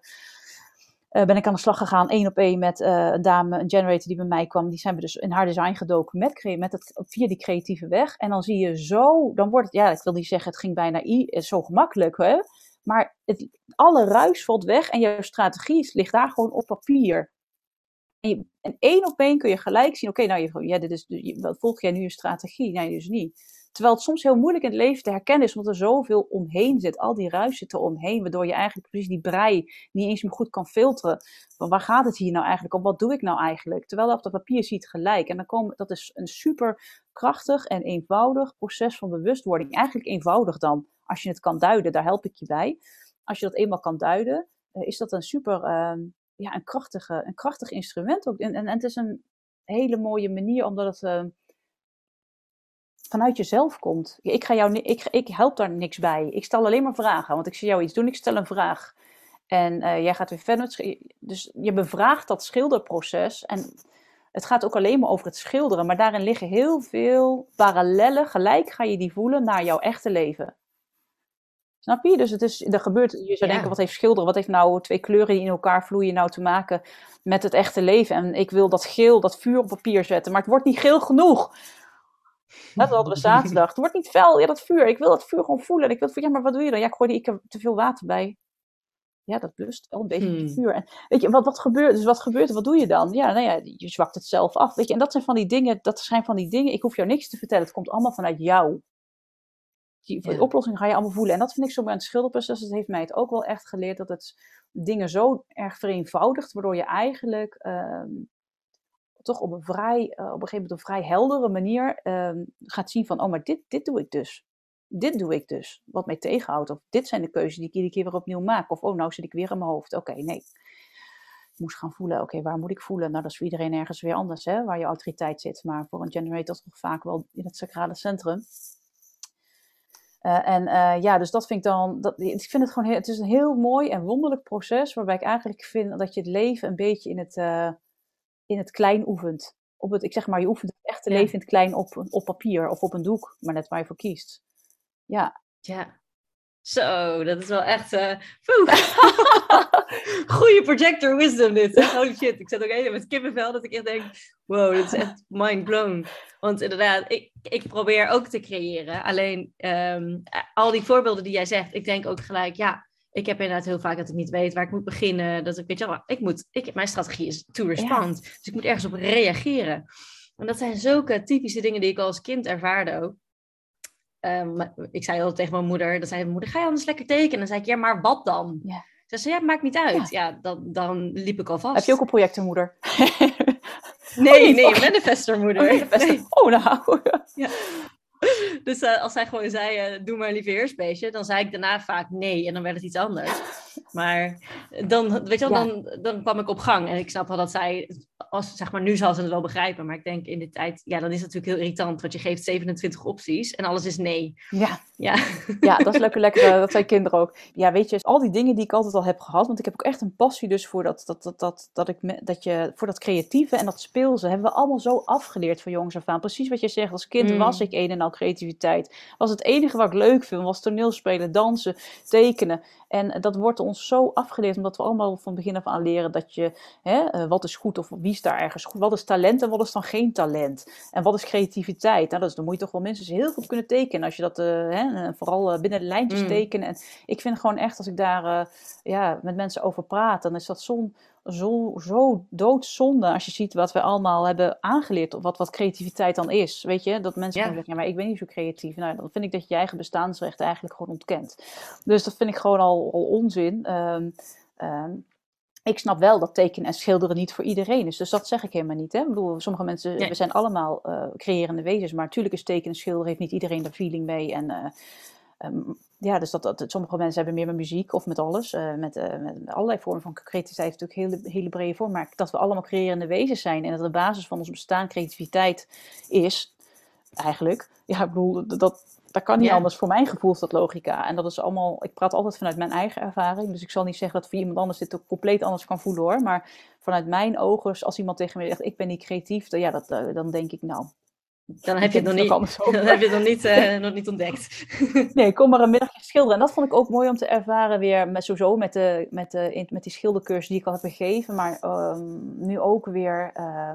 ben ik aan de slag gegaan, 1 op 1 met een dame, een generator die bij mij kwam. Die zijn we dus in haar design gedoken via die creatieve weg. En dan zie je zo, dan wordt het, ja, ik wil niet zeggen, het ging bijna zo gemakkelijk, hè. Maar alle ruis valt weg en jouw strategie ligt daar gewoon op papier. En 1 op 1 kun je gelijk zien, oké, wat volg jij nu een strategie? Nee, dus niet. Terwijl het soms heel moeilijk in het leven te herkennen is, omdat er zoveel omheen zit. Al die ruis zit er omheen, waardoor je eigenlijk precies die brei niet eens meer goed kan filteren. Van waar gaat het hier nou eigenlijk om? Wat doe ik nou eigenlijk? Terwijl dat op dat papier ziet gelijk. En dat is een super krachtig en eenvoudig proces van bewustwording. Eigenlijk eenvoudig dan, als je het kan duiden, daar help ik je bij. Als je dat eenmaal kan duiden, is dat een super... een krachtig instrument ook. En het is een hele mooie manier, omdat het vanuit jezelf komt. Ik help daar niks bij. Ik stel alleen maar vragen, want ik zie jou iets doen, ik stel een vraag. En jij gaat weer verder. Dus je bevraagt dat schilderproces. En het gaat ook alleen maar over het schilderen. Maar daarin liggen heel veel parallellen. Gelijk ga je die voelen naar jouw echte leven. Snap je? Dus je zou denken, wat heeft schilderen, wat heeft nou 2 kleuren die in elkaar vloeien nou te maken met het echte leven? En ik wil dat geel, dat vuur op papier zetten, maar het wordt niet geel genoeg. Dat hadden we zaterdag. Het wordt niet fel, ja, dat vuur. Ik wil dat vuur gewoon voelen. En ja, maar wat doe je dan? Ja, ik gooi er te veel water bij. Ja, dat blust wel een beetje vuur. En weet je, wat gebeurt er? Wat doe je dan? Ja, nou ja, je zwakt het zelf af. Weet je, en dat zijn van die dingen, ik hoef jou niks te vertellen. Het komt allemaal vanuit jou. Die oplossing ga je allemaal voelen. En dat vind ik zo bij het schilderproces. Dat heeft mij het ook wel echt geleerd. Dat het dingen zo erg vereenvoudigt. Waardoor je eigenlijk toch op een gegeven moment een vrij heldere manier gaat zien van, oh, maar dit doe ik dus. Dit doe ik dus. Wat mij tegenhoudt. Of dit zijn de keuzes die ik iedere keer weer opnieuw maak. Of, oh, nou zit ik weer in mijn hoofd. Oké, nee. Ik moest gaan voelen. Oké, waar moet ik voelen? Nou, dat is voor iedereen ergens weer anders, hè, waar je autoriteit zit. Maar voor een generator toch vaak wel in het sacrale centrum. Dus dat vind ik dan... ik vind het gewoon het is een heel mooi en wonderlijk proces, waarbij ik eigenlijk vind dat je het leven een beetje in het klein oefent. ik zeg maar, je oefent het echte leven in het klein op papier of op een doek, maar net waar je voor kiest. Ja. Ja. Zo, dat is wel echt... Goeie projector wisdom dit. Hè? Holy shit, ik zat ook helemaal met kippenvel dat ik echt denk... Wow, dit is echt mind blown. Want inderdaad, ik probeer ook te creëren. Alleen, al die voorbeelden die jij zegt, ik denk ook gelijk... Ja, ik heb inderdaad heel vaak dat ik niet weet waar ik moet beginnen. Dat ik weet je wel, mijn strategie is to respond. Dus ik moet ergens op reageren. En dat zijn zulke typische dingen die ik al als kind ervaarde ook. Ik zei altijd tegen mijn moeder, dan zei mijn moeder, ga je anders lekker tekenen? En dan zei ik, ja, maar wat dan? Ja. Ze zei, ja, maakt niet uit. Ja, dan liep ik al vast. Heb je ook een projectenmoeder? Nee, een manifestormoeder. Nee. Oh, nou. Ja. Dus als zij gewoon zei, doe maar liever eerst beestje, dan zei ik daarna vaak nee en dan werd het iets anders. Maar dan, weet je wel, dan kwam ik op gang. En ik snap wel dat zij, zeg maar, nu zal ze het wel begrijpen. Maar ik denk in de tijd, ja, dan is het natuurlijk heel irritant. Want je geeft 27 opties en alles is nee. Ja, dat is lekker. Dat zijn kinderen ook. Ja, weet je, al die dingen die ik altijd al heb gehad. Want ik heb ook echt een passie dus voor voor dat creatieve en dat speelse. Hebben we allemaal zo afgeleerd van jongs af aan. Precies wat je zegt, als kind was ik een en al creativiteit. Was het enige wat ik leuk vind, was toneelspelen, dansen, tekenen. En dat wordt ons zo afgeleerd, omdat we allemaal van begin af aan leren dat je, wat is goed of wie is daar ergens goed, wat is talent en wat is dan geen talent. En wat is creativiteit? Nou, dan moet je toch wel minstens heel goed kunnen tekenen, als je dat, vooral binnen de lijntjes tekenen. En ik vind gewoon echt, als ik daar met mensen over praat, dan is dat zo doodzonde als je ziet wat we allemaal hebben aangeleerd, of wat creativiteit dan is. Weet je, dat mensen gewoon zeggen, ja, maar ik ben niet zo creatief. Nou, dan vind ik dat je je eigen bestaansrecht eigenlijk gewoon ontkent. Dus dat vind ik gewoon al onzin. Ik snap wel dat tekenen en schilderen niet voor iedereen is. Dus dat zeg ik helemaal niet. Hè? Ik bedoel, sommige mensen, we zijn allemaal creërende wezens, maar natuurlijk is tekenen en schilderen, heeft niet iedereen er feeling mee. En dus sommige mensen hebben meer met muziek of met alles. Met allerlei vormen van creativiteit heeft natuurlijk hele brede vorm. Maar dat we allemaal creërende wezens zijn en dat de basis van ons bestaan creativiteit is, eigenlijk. Ja, ik bedoel, dat kan niet anders. Voor mijn gevoel is dat logica. En dat is allemaal, ik praat altijd vanuit mijn eigen ervaring. Dus ik zal niet zeggen dat voor iemand anders dit ook compleet anders kan voelen, hoor. Maar vanuit mijn ogen, als iemand tegen me zegt, ik ben niet creatief, dan denk ik, nou, dan heb je het nog niet ontdekt. Nee, kom maar een middagje schilderen. En dat vond ik ook mooi om te ervaren weer, met die schildercursus die ik al heb gegeven. Maar nu ook weer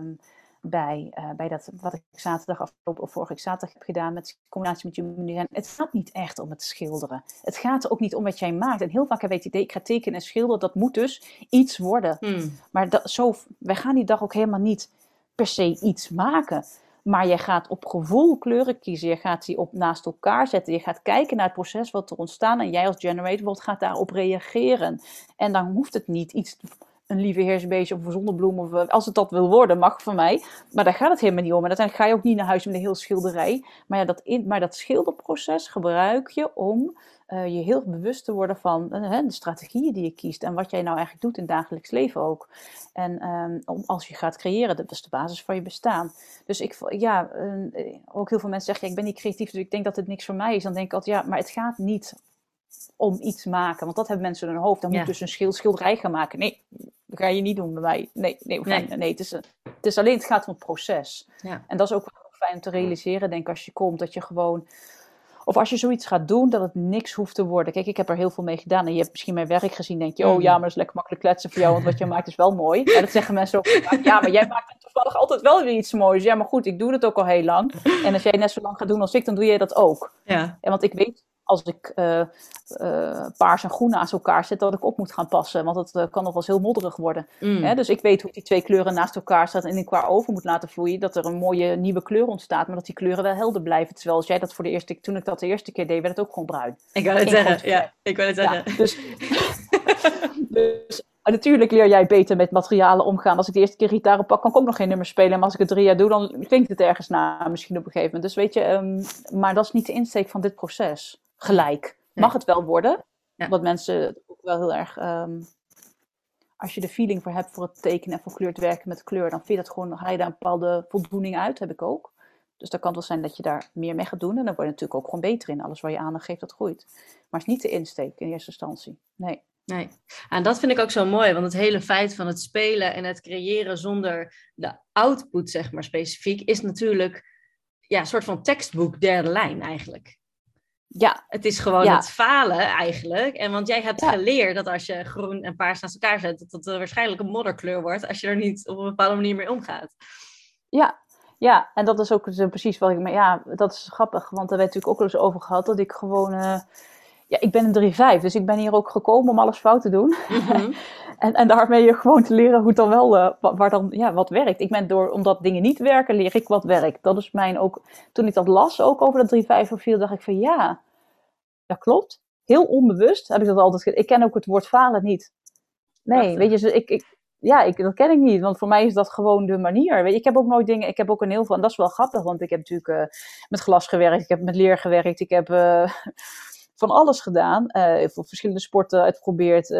bij dat wat ik vorige week zaterdag heb gedaan met combinatie met Human Design. Het gaat niet echt om het schilderen. Het gaat er ook niet om wat jij maakt. En heel vaak heb je het idee, ik ga tekenen en schilderen, dat moet dus iets worden. Maar wij gaan die dag ook helemaal niet per se iets maken. Maar je gaat op gevoel kleuren kiezen. Je gaat die naast elkaar zetten. Je gaat kijken naar het proces wat er ontstaan. En jij als generator gaat daarop reageren. En dan hoeft het niet een lieve heersbeestje of een zonnebloem. Of als het dat wil worden, mag van mij. Maar daar gaat het helemaal niet om. En uiteindelijk ga je ook niet naar huis met een heel schilderij. Maar dat schilderproces gebruik je om je heel bewust te worden van de strategieën die je kiest. En wat jij nou eigenlijk doet in het dagelijks leven ook. En als je gaat creëren, dat is de basis van je bestaan. Dus ook heel veel mensen zeggen, ik ben niet creatief, dus ik denk dat het niks voor mij is. Dan denk ik altijd, maar het gaat niet om iets maken. Want dat hebben mensen in hun hoofd. Dan moet dus een schilderij gaan maken. Nee, dat ga je niet doen bij mij. Nee, het gaat om het proces. Ja. En dat is ook wel fijn om te realiseren, denk ik, als je komt, dat je gewoon, of als je zoiets gaat doen, dat het niks hoeft te worden. Kijk, ik heb er heel veel mee gedaan. En je hebt misschien mijn werk gezien, denk je, oh ja, maar dat is lekker makkelijk kletsen voor jou, want wat je maakt is wel mooi. Ja, dat zeggen mensen ook. Ja, maar jij maakt toevallig altijd wel weer iets moois. Ja, maar goed, ik doe het ook al heel lang. En als jij net zo lang gaat doen als ik, dan doe jij dat ook. Ja. En want ik weet, als ik paars en groen naast elkaar zet, dat ik op moet gaan passen. Want het kan nog wel eens heel modderig worden. Dus ik weet hoe ik die twee kleuren naast elkaar staat en in elkaar over moet laten vloeien. Dat er een mooie nieuwe kleur ontstaat, maar dat die kleuren wel helder blijven. Terwijl als jij dat toen ik dat de eerste keer deed, werd het ook gewoon bruin. Ik wou het zeggen. Ja, dus natuurlijk leer jij beter met materialen omgaan. Als ik de eerste keer gitaar pak, kan ik ook nog geen nummer spelen. Maar als ik het 3 jaar doe, dan klinkt het ergens na, misschien op een gegeven moment. Dus weet je, maar dat is niet de insteek van dit proces. Gelijk. Mag het wel worden. Ja. Omdat mensen ook wel heel erg, als je de feeling voor hebt voor het tekenen en voor kleur te werken met kleur, dan vind je dat gewoon, haal je daar een bepaalde voldoening uit, heb ik ook. Dus dat kan wel zijn dat je daar meer mee gaat doen. En dan word je natuurlijk ook gewoon beter in. Alles waar je aandacht geeft, dat groeit. Maar het is niet de insteek in eerste instantie. Nee. Nee. En dat vind ik ook zo mooi, want het hele feit van het spelen en het creëren zonder de output, zeg maar specifiek, is natuurlijk een soort van tekstboek derde lijn eigenlijk. Ja, Het is gewoon ja, het falen eigenlijk. En want jij hebt ja, geleerd dat als je groen en paars naast elkaar zet, dat het waarschijnlijk een modderkleur wordt als je er niet op een bepaalde manier mee omgaat. ja. Ja, en dat is ook precies wat ik... Maar ja, dat is grappig, want daar werd natuurlijk ook wel eens over gehad, dat ik gewoon... ja, ik ben een 3-5, dus ik ben hier ook gekomen om alles fout te doen. Mhm. En daarmee gewoon te leren hoe het dan wel, waar dan, ja, wat werkt. Ik ben omdat dingen niet werken, leer ik wat werkt. Dat is mijn ook, toen ik dat las ook over dat 3-5 profiel, dacht ik van ja, dat klopt. Heel onbewust heb ik dat altijd, ik ken ook het woord falen niet. Nee, weet Prachtig. je, dat ken ik niet, want voor mij is dat gewoon de manier. Weet je, ik heb ook nooit dingen, ik heb ook een heel veel, en dat is wel grappig, want ik heb natuurlijk met glas gewerkt, ik heb met leer gewerkt, ik heb van alles gedaan, voor verschillende sporten uitgeprobeerd.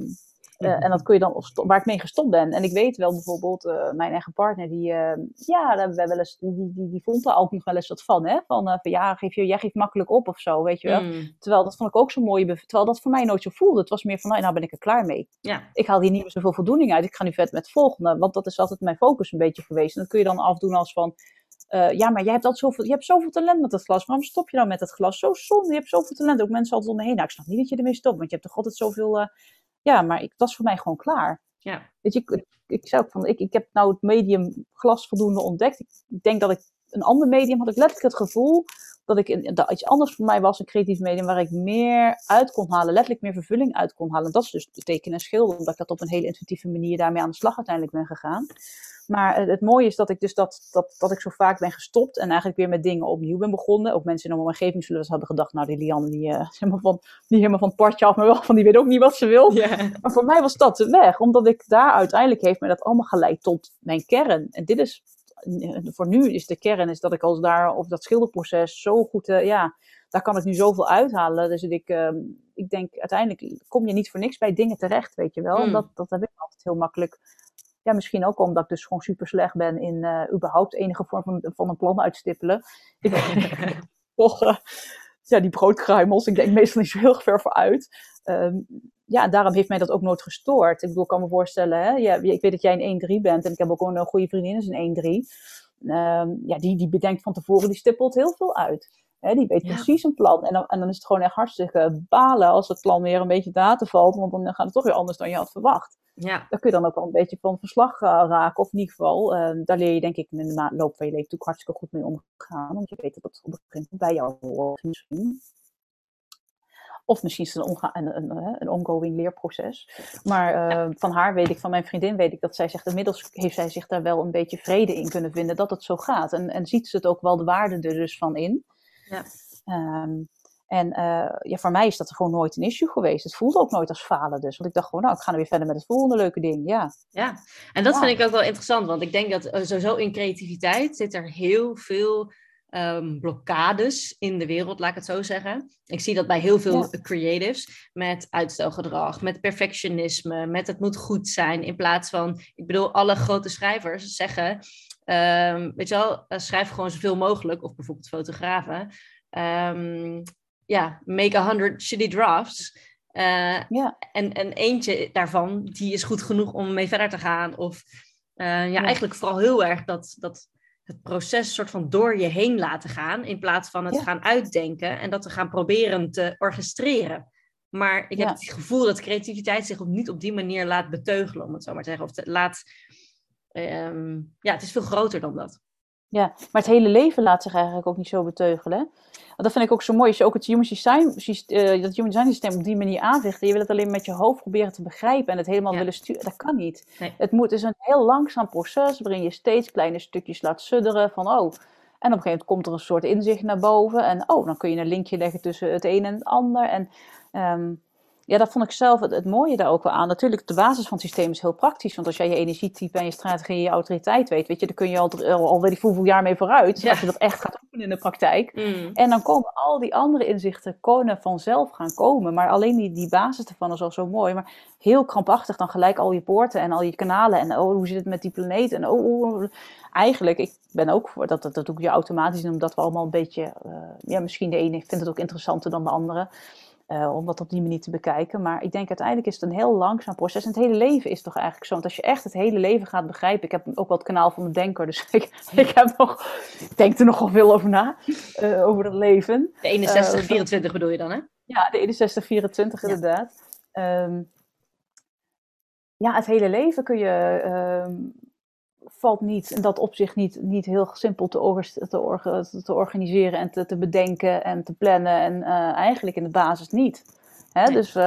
En dat kun je dan, waar ik mee gestopt ben. En ik weet wel bijvoorbeeld, mijn eigen partner, ja, daar hebben we wel eens, die vond er ook nog wel eens wat van, hè? Van ja, jij geeft makkelijk op of zo, weet je wel. Mm. Terwijl dat vond ik ook zo mooi, terwijl dat voor mij nooit zo voelde. Het was meer van, nou ben ik er klaar mee. Ja, Ik haal hier niet meer zoveel voldoening uit. Ik ga nu vet met het volgende, want dat is altijd mijn focus een beetje geweest. En dat kun je dan afdoen als van, ja, maar jij hebt altijd zoveel, je hebt zoveel talent met dat glas. Waarom stop je nou met dat glas? Zo zonde, je hebt zoveel talent. Ook mensen altijd om me heen. Nou, ik snap niet dat je ermee stopt, want je hebt toch altijd zoveel... ja, maar het was voor mij gewoon klaar. ja, Weet je, ik zei ook van, ik heb nou het medium glas voldoende ontdekt. Ik denk dat ik een ander medium had ik letterlijk het gevoel dat iets anders voor mij was, een creatief medium, waar ik meer uit kon halen, letterlijk meer vervulling uit kon halen. En dat is dus tekenen en schilderen, omdat ik dat op een hele intuïtieve manier daarmee aan de slag uiteindelijk ben gegaan. Maar het mooie is dat ik dus dat ik zo vaak ben gestopt en eigenlijk weer met dingen opnieuw ben begonnen. Ook mensen in mijn omgeving zullen eens hebben gedacht, nou die Lianne, die helemaal van het padje af, maar wel van die weet ook niet wat ze wil. ja, Maar voor mij was dat de weg, omdat ik daar uiteindelijk heeft me dat allemaal geleid tot mijn kern. En dit is, voor nu is de kern, is dat ik als daar op dat schilderproces zo goed, ja, daar kan ik nu zoveel uithalen. Dus ik denk, uiteindelijk kom je niet voor niks bij dingen terecht, weet je wel. En mm. dat heb ik altijd heel makkelijk. Ja, misschien ook omdat ik dus gewoon super slecht ben in überhaupt enige vorm van een plan uitstippelen. Ik toch, ja, die broodkruimels, ik denk meestal niet zo heel ver vooruit. Ja, en daarom heeft mij dat ook nooit gestoord. Ik bedoel, ik kan me voorstellen, hè, ja, ik weet dat jij een 1-3 bent en ik heb ook een goede vriendin, is een 1-3. Ja, die bedenkt van tevoren, die stippelt heel veel uit. Hè, die weet Ja, precies een plan. En dan is het gewoon echt hartstikke balen als het plan weer een beetje te laten valt, want dan gaat het toch weer anders dan je had verwacht. ja, Daar kun je dan ook wel een beetje van verslag raken. Of in ieder geval, daar leer je denk ik in de loop van je leven natuurlijk hartstikke goed mee omgaan. Want je weet dat het op een gegeven moment bij jou hoort misschien. Of misschien is het een ongoing leerproces. Maar ja, van haar weet ik, van mijn vriendin weet ik, dat zij zegt, inmiddels heeft zij zich daar wel een beetje vrede in kunnen vinden dat het zo gaat. En ziet ze het ook wel de waarde er dus van in. ja. En ja, voor mij is dat gewoon nooit een issue geweest. Het voelde ook nooit als falen dus. Want ik dacht gewoon, nou, ik ga er weer verder met het volgende leuke ding. Ja, Ja, en dat vind ja, ik ook wel interessant, want ik denk dat sowieso in creativiteit zit er heel veel blokkades in de wereld, laat ik het zo zeggen. Ik zie dat bij heel veel ja, creatives, met uitstelgedrag, met perfectionisme, met het moet goed zijn, in plaats van, ik bedoel, alle grote schrijvers zeggen, weet je wel, schrijf gewoon zoveel mogelijk, of bijvoorbeeld fotografen, ja, make 100 shitty drafts. ja, En eentje daarvan, die is goed genoeg om mee verder te gaan. Of ja, ja, eigenlijk vooral heel erg dat het proces soort van door je heen laten gaan. In plaats van het ja, gaan uitdenken en dat te gaan proberen te orchestreren. Maar ik heb ja. het gevoel dat creativiteit zich niet op die manier laat beteugelen, om het zo maar te zeggen. Of laat, ja, het is veel groter dan dat. Ja, maar het hele leven laat zich eigenlijk ook niet zo beteugelen. Hè? Want dat vind ik ook zo mooi. Als je ook het dat human design systeem op die manier aanvecht. En je wil het alleen met je hoofd proberen te begrijpen. En het helemaal Ja, willen sturen. Dat kan niet. nee. Het is een heel langzaam proces. Waarin je steeds kleine stukjes laat sudderen. Van oh. En op een gegeven moment komt er een soort inzicht naar boven. En oh, dan kun je een linkje leggen tussen het een en het ander. En ja, dat vond ik zelf het mooie daar ook wel aan. Natuurlijk, de basis van het systeem is heel praktisch. Want als jij je energietype en je strategie en je autoriteit weet, weet je, dan kun je al weet ik hoeveel jaar mee vooruit. Ja. Als je dat echt gaat oefenen in de praktijk. Mm. En dan komen al die andere inzichten kunnen vanzelf gaan komen. Maar alleen die basis ervan is al zo mooi. Maar heel krampachtig dan gelijk al je poorten en al je kanalen. En oh, hoe zit het met die planeet? En eigenlijk, ik ben ook voor, dat doe ik je automatisch, omdat we allemaal een beetje, ja, misschien de ene vindt het ook interessanter dan de andere. Om dat op die manier te bekijken. Maar ik denk uiteindelijk is het een heel langzaam proces. En het hele leven is toch eigenlijk zo. Want als je echt het hele leven gaat begrijpen. Ik heb ook wel het kanaal van de denker. Dus ik denk er nogal veel over na. Over het leven. De 61-24 bedoel je dan, hè? Ja, de 61-24 inderdaad. Het hele leven kun je... valt niet in dat opzicht niet heel simpel te organiseren en te bedenken en te plannen. En eigenlijk in de basis niet. Hè? Nee. Dus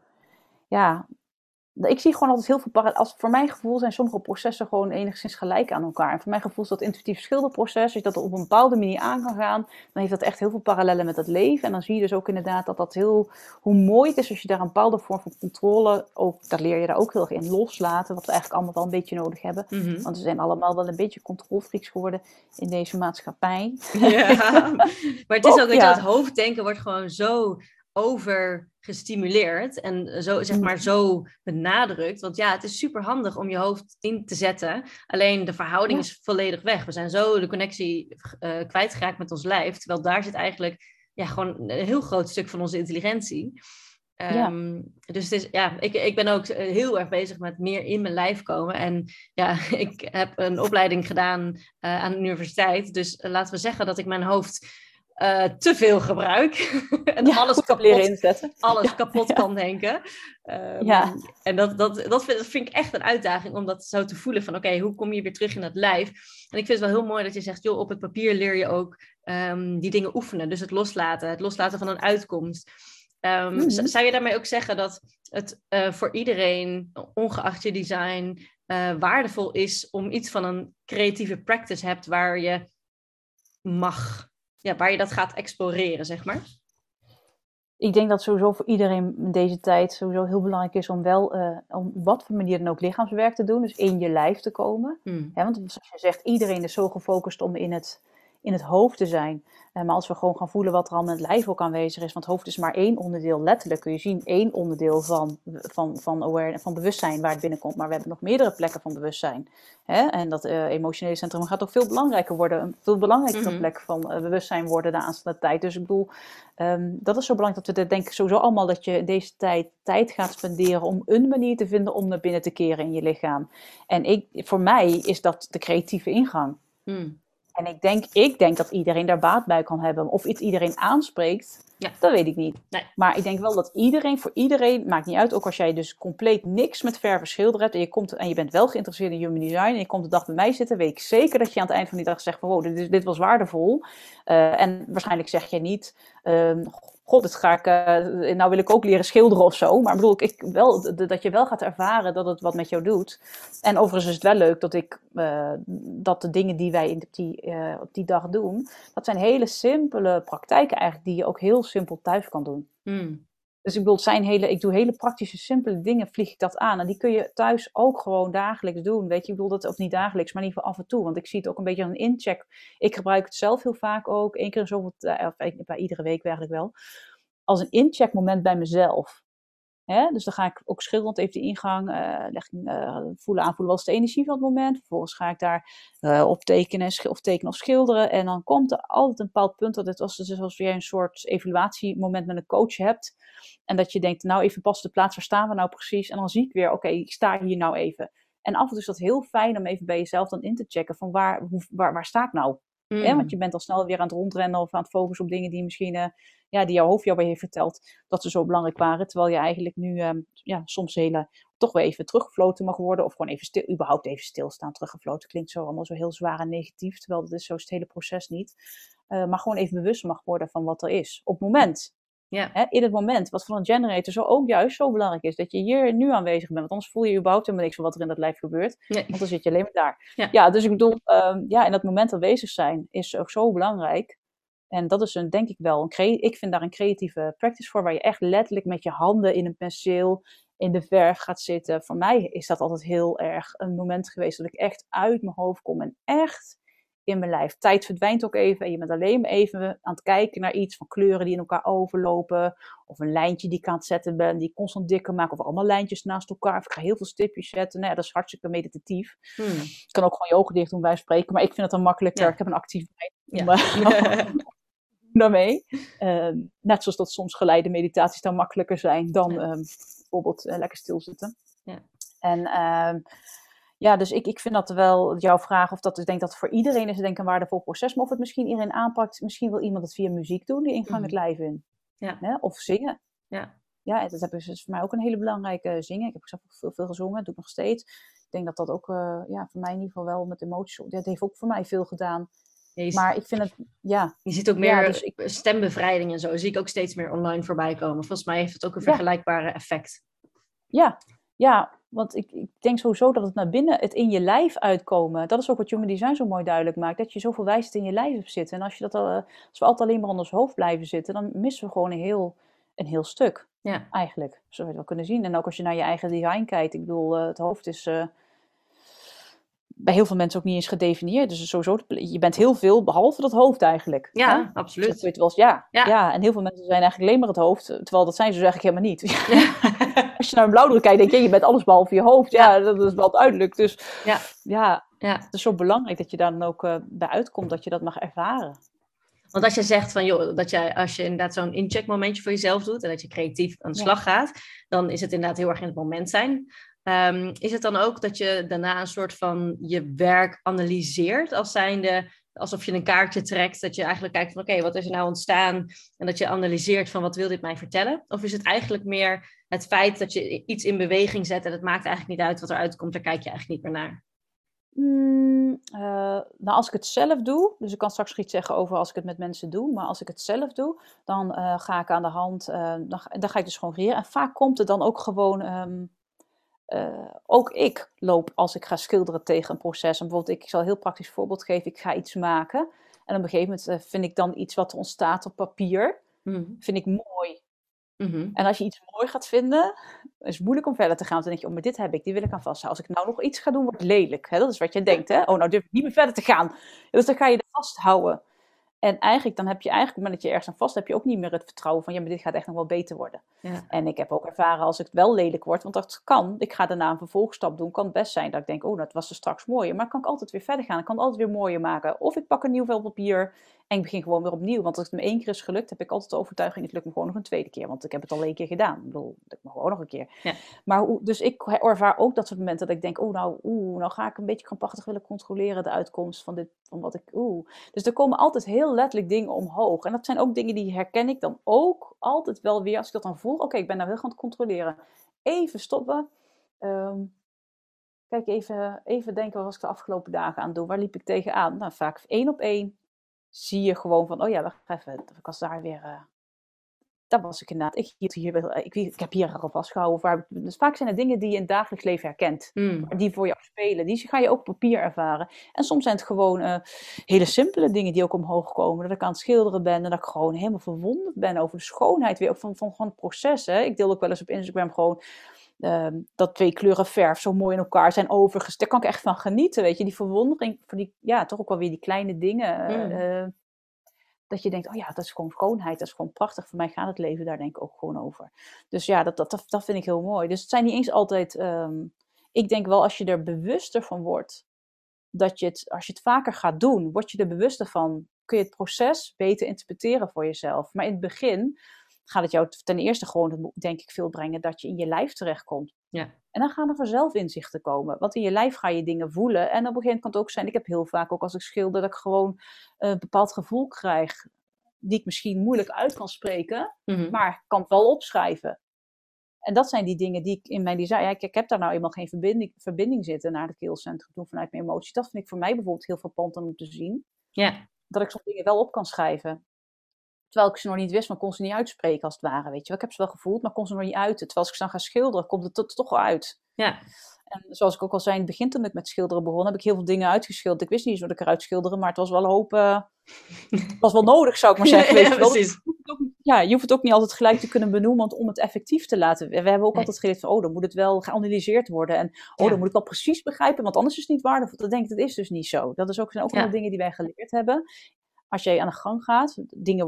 ik zie gewoon altijd heel veel voor mijn gevoel zijn sommige processen gewoon enigszins gelijk aan elkaar. En voor mijn gevoel is dat intuïtief schilderproces, als je dat op een bepaalde manier aan kan gaan, dan heeft dat echt heel veel parallellen met het leven. En dan zie je dus ook inderdaad dat hoe mooi het is als je daar een bepaalde vorm van controle, daar leer je daar ook heel erg in loslaten, wat we eigenlijk allemaal wel een beetje nodig hebben. Mm-hmm. Want we zijn allemaal wel een beetje controlfreaks geworden in deze maatschappij. Ja, maar het is ook, weet je, het hoofddenken wordt gewoon zo overgestimuleerd en zo, zeg maar, zo benadrukt. Want ja, het is super handig om je hoofd in te zetten. Alleen de verhouding is volledig weg. We zijn zo de connectie kwijtgeraakt met ons lijf. Terwijl daar zit eigenlijk gewoon een heel groot stuk van onze intelligentie. Dus het is, ik ben ook heel erg bezig met meer in mijn lijf komen. En ja, ik heb een opleiding gedaan aan de universiteit. Dus laten we zeggen dat ik mijn hoofd te veel gebruik. En alles kapot kan denken. En dat vind ik echt een uitdaging om dat zo te voelen van oké, hoe kom je weer terug in het lijf? En ik vind het wel heel mooi dat je zegt, joh, op het papier leer je ook die dingen oefenen. Dus het loslaten van een uitkomst. Zou je daarmee ook zeggen dat het voor iedereen, ongeacht je design, waardevol is om iets van een creatieve practice hebt waar je waar je dat gaat exploreren, zeg maar? Ik denk dat sowieso voor iedereen in deze tijd sowieso heel belangrijk is om wel om wat voor manier dan ook lichaamswerk te doen. Dus in je lijf te komen. Want zoals je zegt, iedereen is zo gefocust om in het hoofd te zijn. Maar als we gewoon gaan voelen wat er al in het lijf ook aanwezig is. Want het hoofd is maar één onderdeel, letterlijk kun je zien, één onderdeel van awareness, van bewustzijn waar het binnenkomt. Maar we hebben nog meerdere plekken van bewustzijn. En dat emotionele centrum gaat ook veel belangrijker worden. Een veel belangrijkere plek van bewustzijn worden de aanstaande tijd. Dus ik bedoel, dat is zo belangrijk dat we denk ik sowieso allemaal dat je in deze tijd gaat spenderen om een manier te vinden om naar binnen te keren in je lichaam. En voor mij is dat de creatieve ingang. En ik denk dat iedereen daar baat bij kan hebben. Of het iedereen aanspreekt, dat weet ik niet. Nee. Maar ik denk wel dat voor iedereen, maakt niet uit, ook als jij dus compleet niks met verven schilderen hebt en je bent wel geïnteresseerd in human design en je komt de dag bij mij zitten, weet ik zeker dat je aan het eind van die dag zegt van wow, dit was waardevol. En waarschijnlijk zeg je niet, god, dit ga ik, nou wil ik ook leren schilderen of zo. Maar bedoel dat je wel gaat ervaren dat het wat met jou doet. En overigens is het wel leuk dat de dingen die wij op die dag doen, dat zijn hele simpele praktijken eigenlijk die je ook heel simpel thuis kan doen. Dus ik bedoel, ik doe hele praktische, simpele dingen, vlieg ik dat aan. En die kun je thuis ook gewoon dagelijks doen. Weet je, ik bedoel dat ook niet dagelijks, maar in ieder geval af en toe. Want ik zie het ook een beetje als een incheck. Ik gebruik het zelf heel vaak ook, 1 keer in zoveel bij iedere week eigenlijk wel. Als een incheckmoment bij mezelf. Dus dan ga ik ook schilderend even de ingang aanvoelen wat is de energie van het moment. Vervolgens ga ik daar op tekenen of schilderen. En dan komt er altijd een bepaald punt dat het was als jij een soort evaluatiemoment met een coach hebt. En dat je denkt, nou even pas de plaats, waar staan we nou precies? En dan zie ik weer, oké, ik sta hier nou even. En af en toe is dat heel fijn om even bij jezelf dan in te checken van waar sta ik nou? Want je bent al snel weer aan het rondrennen of aan het focussen op dingen die misschien, die jouw hoofd jou weer heeft verteld dat ze zo belangrijk waren. Terwijl je eigenlijk nu soms toch weer even teruggefloten mag worden. Of gewoon überhaupt even stilstaan. Teruggefloten klinkt zo allemaal zo heel zwaar en negatief. Terwijl dat is zo is het hele proces niet. Maar gewoon even bewust mag worden van wat er is. Op het moment. In het moment, wat voor een generator zo ook juist zo belangrijk is, dat je hier nu aanwezig bent. Want anders voel je überhaupt helemaal niks van wat er in dat lijf gebeurt. Nee. Want dan zit je alleen maar daar. Dus ik bedoel, in dat moment aanwezig zijn is ook zo belangrijk. En dat is denk ik wel, ik vind daar een creatieve practice voor, waar je echt letterlijk met je handen in een penseel in de verf gaat zitten. Voor mij is dat altijd heel erg een moment geweest dat ik echt uit mijn hoofd kom en echt in mijn lijf. Tijd verdwijnt ook even en je bent alleen maar even aan het kijken naar iets van kleuren die in elkaar overlopen. Of een lijntje die ik aan het zetten ben, die ik constant dikker maak. Of allemaal lijntjes naast elkaar. Of ik ga heel veel stipjes zetten. Dat is hartstikke meditatief. Je kan ook gewoon je ogen dicht doen bij spreken. Maar ik vind het dan makkelijker. Ik heb een activiteit. daarmee. Net zoals dat soms geleide meditaties dan makkelijker zijn dan bijvoorbeeld lekker stilzitten. Ja. En dus ik vind dat wel, jouw vraag of dat, ik denk dat het voor iedereen is, denk ik, een waardevol proces. Maar of het misschien iedereen aanpakt, misschien wil iemand het via muziek doen, die ingang het lijf in. Ja. Hè? Of zingen. Ja, dat is voor mij ook een hele belangrijke zingen. Ik heb zelf ook veel gezongen, dat doe ik nog steeds. Ik denk dat dat ook voor mij in ieder geval wel met emoties, dat heeft ook voor mij veel gedaan. Maar ik vind het, Je ziet ook meer stembevrijding en zo. Zie ik ook steeds meer online voorbij komen. Volgens mij heeft het ook een vergelijkbare effect. Ja, want ik denk sowieso dat het naar binnen, het in je lijf uitkomen. Dat is ook wat Human Design zo mooi duidelijk maakt. Dat je zoveel wijsheid in je lijf hebt zitten. En als we altijd alleen maar onder ons hoofd blijven zitten, dan missen we gewoon een heel stuk. Ja. Eigenlijk, zo je het wel kunnen zien. En ook als je naar je eigen design kijkt. Ik bedoel, het hoofd is bij heel veel mensen ook niet eens gedefinieerd. Dus sowieso, je bent heel veel behalve dat hoofd eigenlijk. Ja, hè? absoluut. Dat weet wel eens, ja. En heel veel mensen zijn eigenlijk alleen maar het hoofd. Terwijl dat zijn ze dus eigenlijk helemaal niet. Als je naar een blauwdruk kijkt, denk je bent alles behalve je hoofd. Ja, dat is wel duidelijk. Dus het is zo belangrijk dat je daar dan ook bij uitkomt. Dat je dat mag ervaren. Want als je zegt van, joh, als je inderdaad zo'n incheckmomentje voor jezelf doet en dat je creatief aan de slag gaat, dan is het inderdaad heel erg in het moment zijn. Is het dan ook dat je daarna een soort van je werk analyseert als zijnde, alsof je een kaartje trekt, dat je eigenlijk kijkt van oké, wat is er nou ontstaan en dat je analyseert van wat wil dit mij vertellen? Of is het eigenlijk meer het feit dat je iets in beweging zet en het maakt eigenlijk niet uit wat eruit komt, daar kijk je eigenlijk niet meer naar? Als ik het zelf doe, dus ik kan straks iets zeggen over als ik het met mensen doe, maar als ik het zelf doe, dan ga ik aan de hand, dan ga ik dus gewoon creëren. En vaak komt het dan ook gewoon, ook ik loop als ik ga schilderen tegen een proces. En bijvoorbeeld, ik zal een heel praktisch voorbeeld geven, ik ga iets maken. En op een gegeven moment vind ik dan iets wat er ontstaat op papier, vind ik mooi. En als je iets mooi gaat vinden, is het moeilijk om verder te gaan. Want dan denk je, maar dit heb ik, die wil ik aan vasthouden. Als ik nou nog iets ga doen, wordt het lelijk. Hè? Dat is wat je denkt, hè? Nou durf ik niet meer verder te gaan. Dus dan ga je er vasthouden. En eigenlijk, op het moment dat je ergens aan vast heb je ook niet meer het vertrouwen van, maar dit gaat echt nog wel beter worden. Ja. En ik heb ook ervaren als het wel lelijk wordt, want dat kan, ik ga daarna een vervolgstap doen, kan het best zijn dat ik denk, dat was er straks mooier. Maar dan kan ik altijd weer verder gaan, ik kan het altijd weer mooier maken. Of ik pak een nieuw vel papier en ik begin gewoon weer opnieuw. Want als het me 1 keer is gelukt, heb ik altijd de overtuiging, het lukt me gewoon nog een tweede keer. Want ik heb het al 1 keer gedaan. Ik bedoel, het lukt me gewoon nog een keer. Ja. Maar dus ik ervaar ook dat soort momenten dat ik denk, nou ga ik een beetje krampachtig willen controleren de uitkomst van wat ik, Dus er komen altijd heel letterlijk dingen omhoog. En dat zijn ook dingen die herken ik dan ook altijd wel weer. Als ik dat dan voel, oké, ik ben nou heel gaan controleren. Even stoppen. Kijk, even denken, wat was ik de afgelopen dagen aan het doen? Waar liep ik tegenaan? Nou, vaak 1 op 1 zie je gewoon van, wacht even, ik was daar weer, daar was ik inderdaad, ik heb hier al vastgehouden. Dus vaak zijn er dingen die je in het dagelijks leven herkent, die voor jou spelen, die ga je ook op papier ervaren. En soms zijn het gewoon hele simpele dingen die ook omhoog komen, dat ik aan het schilderen ben en dat ik gewoon helemaal verwonderd ben over de schoonheid weer van het proces. Hè. Ik deel ook wel eens op Instagram gewoon dat 2 kleuren verf zo mooi in elkaar zijn overigens. Daar kan ik echt van genieten, weet je. Die verwondering voor toch ook wel weer die kleine dingen. Dat je denkt, dat is gewoon schoonheid, dat is gewoon prachtig. Voor mij gaat het leven daar denk ik ook gewoon over. Dus dat vind ik heel mooi. Dus het zijn niet eens altijd, ik denk wel als je er bewuster van wordt, als je het vaker gaat doen, word je er bewuster van, kun je het proces beter interpreteren voor jezelf. Maar in het begin gaat het jou ten eerste gewoon, denk ik, veel brengen dat je in je lijf terechtkomt. Ja. En dan gaan er vanzelf inzichten komen. Want in je lijf ga je dingen voelen. En op een gegeven moment kan het ook zijn, ik heb heel vaak ook als ik schilder, dat ik gewoon een bepaald gevoel krijg, die ik misschien moeilijk uit kan spreken, maar ik kan het wel opschrijven. En dat zijn die dingen die ik in mijn design, ik heb daar nou eenmaal geen verbinding zitten naar het keelcentrum toe vanuit mijn emotie. Dat vind ik voor mij bijvoorbeeld heel frappant om te zien. Ja. Dat ik soms dingen wel op kan schrijven. Terwijl ik ze nog niet wist, maar kon ze niet uitspreken als het ware, weet je wel. Ik heb ze wel gevoeld, maar kon ze nog niet uiten. Terwijl als ik ze dan ga schilderen, komt het toch wel uit. Ja. En zoals ik ook al zei, in het begin toen ik met schilderen begon, heb ik heel veel dingen uitgeschilderd. Ik wist niet eens wat ik eruit schilderen, maar het was wel een hoop, het was wel nodig, zou ik maar zeggen. Ja, precies. Je hoeft het ook niet altijd gelijk te kunnen benoemen om het effectief te laten. We hebben ook altijd geleerd van, dan moet het wel geanalyseerd worden. En dan moet ik wel precies begrijpen, want anders is het niet waardevol. Dan denk ik, dat is dus niet zo. Dat zijn ook wel dingen die wij geleerd hebben. Als jij aan de gang gaat,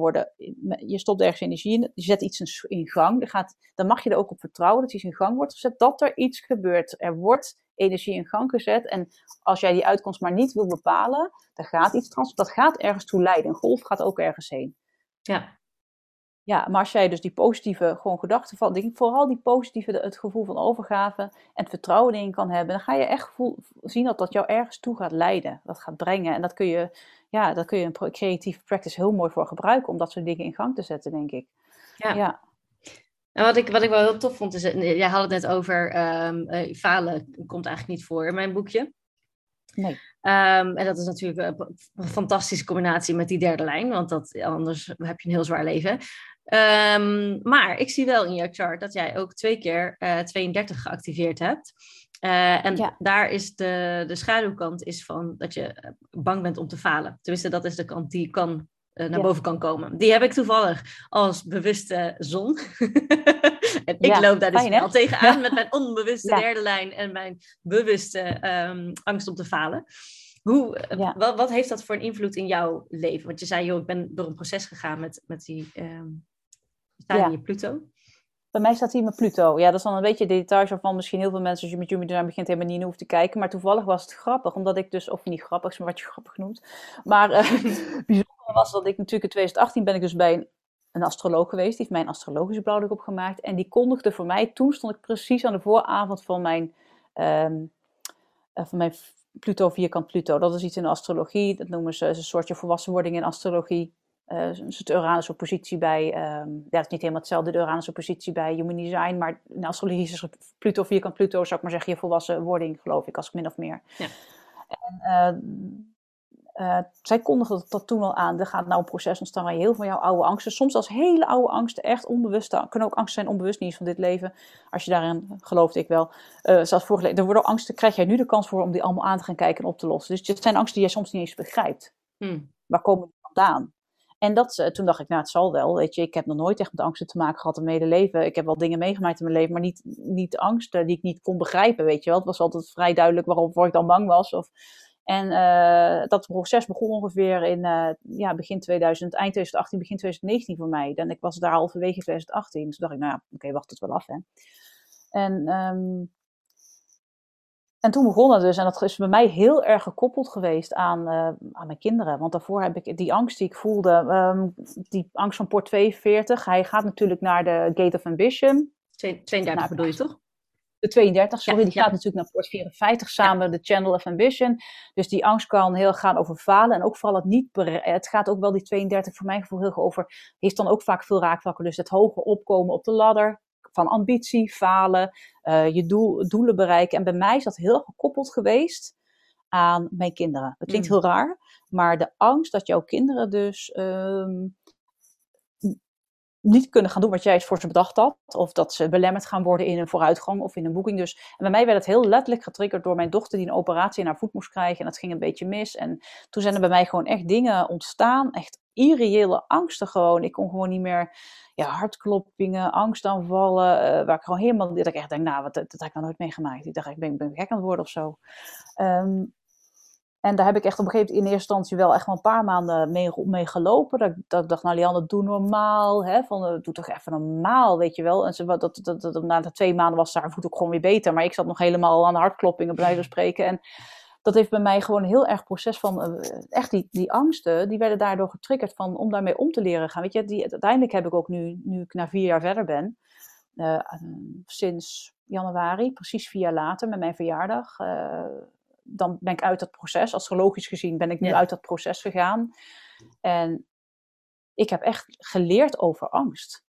je stopt ergens energie in, je zet iets in gang, dan mag je er ook op vertrouwen dat iets in gang wordt gezet, dat er iets gebeurt. Er wordt energie in gang gezet en als jij die uitkomst maar niet wil bepalen, dan gaat iets dat gaat ergens toe leiden. Een golf gaat ook ergens heen. Ja. Ja, maar als jij dus die positieve gewoon gedachten van, vooral die positieve, het gevoel van overgave en het vertrouwen in kan hebben, dan ga je echt zien dat dat jou ergens toe gaat leiden. Dat gaat brengen. En dat kun je een creatieve practice heel mooi voor gebruiken om dat soort dingen in gang te zetten, denk ik. Ja. Ja, En wat ik wel heel tof vond, is, jij had het net over falen komt eigenlijk niet voor in mijn boekje. nee. En dat is natuurlijk een fantastische combinatie met die derde lijn, want anders heb je een heel zwaar leven. Maar ik zie wel in jouw chart dat jij ook 2 keer 32 geactiveerd hebt. En Ja, daar is de schaduwkant is van dat je bang bent om te falen. Tenminste, dat is de kant die naar ja, boven kan komen. Die heb ik toevallig als bewuste zon. En ik ja. loop daar dus Fijn, hè? wel tegenaan met mijn onbewuste Ja, derde lijn en mijn bewuste angst om te falen. ja. Wat heeft dat voor een invloed in jouw leven? Want je zei, joh, ik ben door een proces gegaan met die staan in Ja. je Pluto. Bij mij staat hier mijn Pluto. Ja, dat is dan een beetje details waarvan misschien heel veel mensen, als je met Human Design begint, helemaal niet hoeft te kijken. Maar toevallig was het grappig, omdat ik dus, of niet grappig, maar wat je grappig noemt. Maar bijzonder was dat ik natuurlijk in 2018 ben ik dus bij een astroloog geweest. Die heeft mij een astrologische blauwdruk opgemaakt. En die kondigde voor mij, toen stond ik precies aan de vooravond van mijn Pluto, vierkant Pluto. Dat is iets in de astrologie. Dat noemen ze een soortje volwassenwording in astrologie. Een soort Uranus oppositie bij, dat is niet helemaal hetzelfde, de Uranus oppositie bij Human Design, maar in astrologie is Pluto, vierkant Pluto, zou ik maar zeggen, je volwassen wording, geloof ik, als ik min of meer. Ja. Zij kondigde dat toen al aan, er gaat nou een proces ontstaan waar je heel veel van jouw oude angsten, soms als hele oude angsten, echt onbewust, kunnen ook angsten zijn, onbewust niet eens van dit leven, als je daarin gelooft, ik wel, zoals vorige er worden angsten, krijg jij nu de kans voor om die allemaal aan te gaan kijken en op te lossen. Dus het zijn angsten die je soms niet eens begrijpt. Waar komen die vandaan? En toen dacht ik, nou, het zal wel. Weet je, ik heb nog nooit echt met angsten te maken gehad in mijn hele leven. Ik heb wel dingen meegemaakt in mijn leven, maar niet angsten die ik niet kon begrijpen, weet je wel. Het was altijd vrij duidelijk waarvoor ik dan bang was. Dat proces begon ongeveer in begin 2000, eind 2018, begin 2019 voor mij. En ik was daar halverwege 2018. Toen dacht ik, nou ja, oké, wacht het wel af, hè. En toen begon het dus, en dat is bij mij heel erg gekoppeld geweest aan mijn kinderen. Want daarvoor heb ik die angst die ik voelde, die angst van poort 42. Hij gaat natuurlijk naar de Gate of Ambition. 32 bedoel je toch? De 32, sorry, Ja, die gaat natuurlijk naar poort 54 samen, de Channel of Ambition. Dus die angst kan heel gaan over falen en ook vooral het gaat ook wel die 32 voor mijn gevoel heel erg over, heeft dan ook vaak veel raakvlakken. Dus het hoger opkomen op de ladder van ambitie, falen, je doelen bereiken. En bij mij is dat heel gekoppeld geweest aan mijn kinderen. Dat klinkt heel raar, maar de angst dat jouw kinderen dus niet kunnen gaan doen wat jij voor ze bedacht had. Of dat ze belemmerd gaan worden in een vooruitgang of in een boeking. Dus, en bij mij werd het heel letterlijk getriggerd door mijn dochter die een operatie in haar voet moest krijgen. En dat ging een beetje mis. En toen zijn er bij mij gewoon echt dingen ontstaan. Echt irreële angsten gewoon. Ik kon gewoon niet meer, hartkloppingen, angstaanvallen. Waar ik gewoon helemaal, dat ik echt denk, nou, dat heb ik nog nooit meegemaakt. Ik dacht, ik ben gek aan het worden of zo. En daar heb ik echt op een gegeven moment in eerste instantie wel echt wel een paar maanden mee gelopen. Dat ik dacht, nou Lianne, doe normaal. Hè? Doe toch even normaal, weet je wel. En na de 2 maanden was haar voet ook gewoon weer beter. Maar ik zat nog helemaal aan de hartkloppingen, bij wijze van spreken. En dat heeft bij mij gewoon een heel erg proces van, echt die angsten, die werden daardoor getriggerd om daarmee om te leren gaan. Weet je, uiteindelijk heb ik ook nu ik na 4 jaar verder ben, sinds januari, precies 4 jaar later, met mijn verjaardag, dan ben ik uit dat proces. Astrologisch gezien ben ik nu uit dat proces gegaan. En ik heb echt geleerd over angst.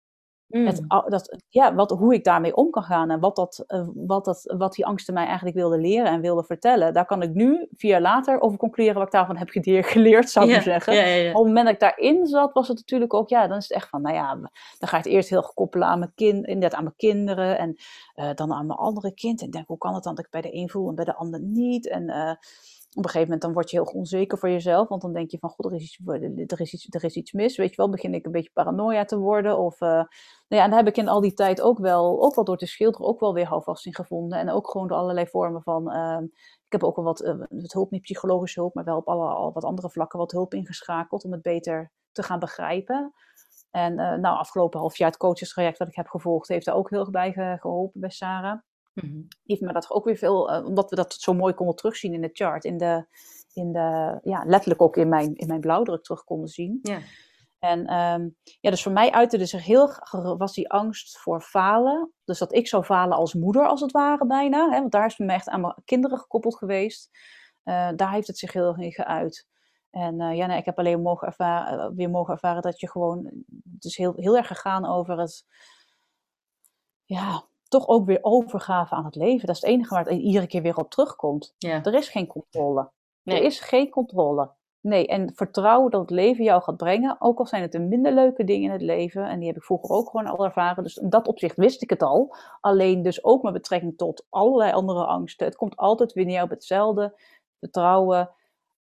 Hoe ik daarmee om kan gaan en wat die angsten mij eigenlijk wilden leren en wilden vertellen. Daar kan ik nu, 4 jaar later, over concluderen wat ik daarvan heb geleerd, zou ik maar zeggen. Ja. Op het moment dat ik daarin zat, was het natuurlijk ook, dan is het echt van, dan ga je het eerst heel gekoppelen aan mijn kinderen en dan aan mijn andere kind. En denk, hoe kan het dan dat ik bij de een voel en bij de ander niet? En op een gegeven moment dan word je heel onzeker voor jezelf, want dan denk je van, god, er is iets mis, weet je wel, begin ik een beetje paranoia te worden, of en daar heb ik in al die tijd ook wel door te schilderen ook wel weer houvast in gevonden. En ook gewoon door allerlei vormen van, ik heb ook wel wat hulp, niet psychologische hulp, maar wel op al wat andere vlakken wat hulp ingeschakeld om het beter te gaan begrijpen. En afgelopen half jaar het coachestraject wat ik heb gevolgd, heeft daar ook heel erg bij geholpen bij Sarah. Heeft me dat ook weer veel, omdat we dat zo mooi konden terugzien in de chart, letterlijk ook in mijn blauwdruk terug konden zien. Ja. En dus voor mij uitte zich was die angst voor falen. Dus dat ik zou falen als moeder, als het ware bijna. Hè, want daar is het me echt aan mijn kinderen gekoppeld geweest. Daar heeft het zich heel erg in geuit. En ik heb alleen weer mogen ervaren dat je gewoon... Het is heel, heel erg gegaan over het... Ja, toch ook weer overgave aan het leven. Dat is het enige waar het iedere keer weer op terugkomt. Ja. Er is geen controle. Nee. Er is geen controle. Nee, en vertrouwen dat het leven jou gaat brengen, ook al zijn het de minder leuke dingen in het leven, en die heb ik vroeger ook gewoon al ervaren, dus in dat opzicht wist ik het al, alleen dus ook met betrekking tot allerlei andere angsten. Het komt altijd weer neer op hetzelfde: vertrouwen,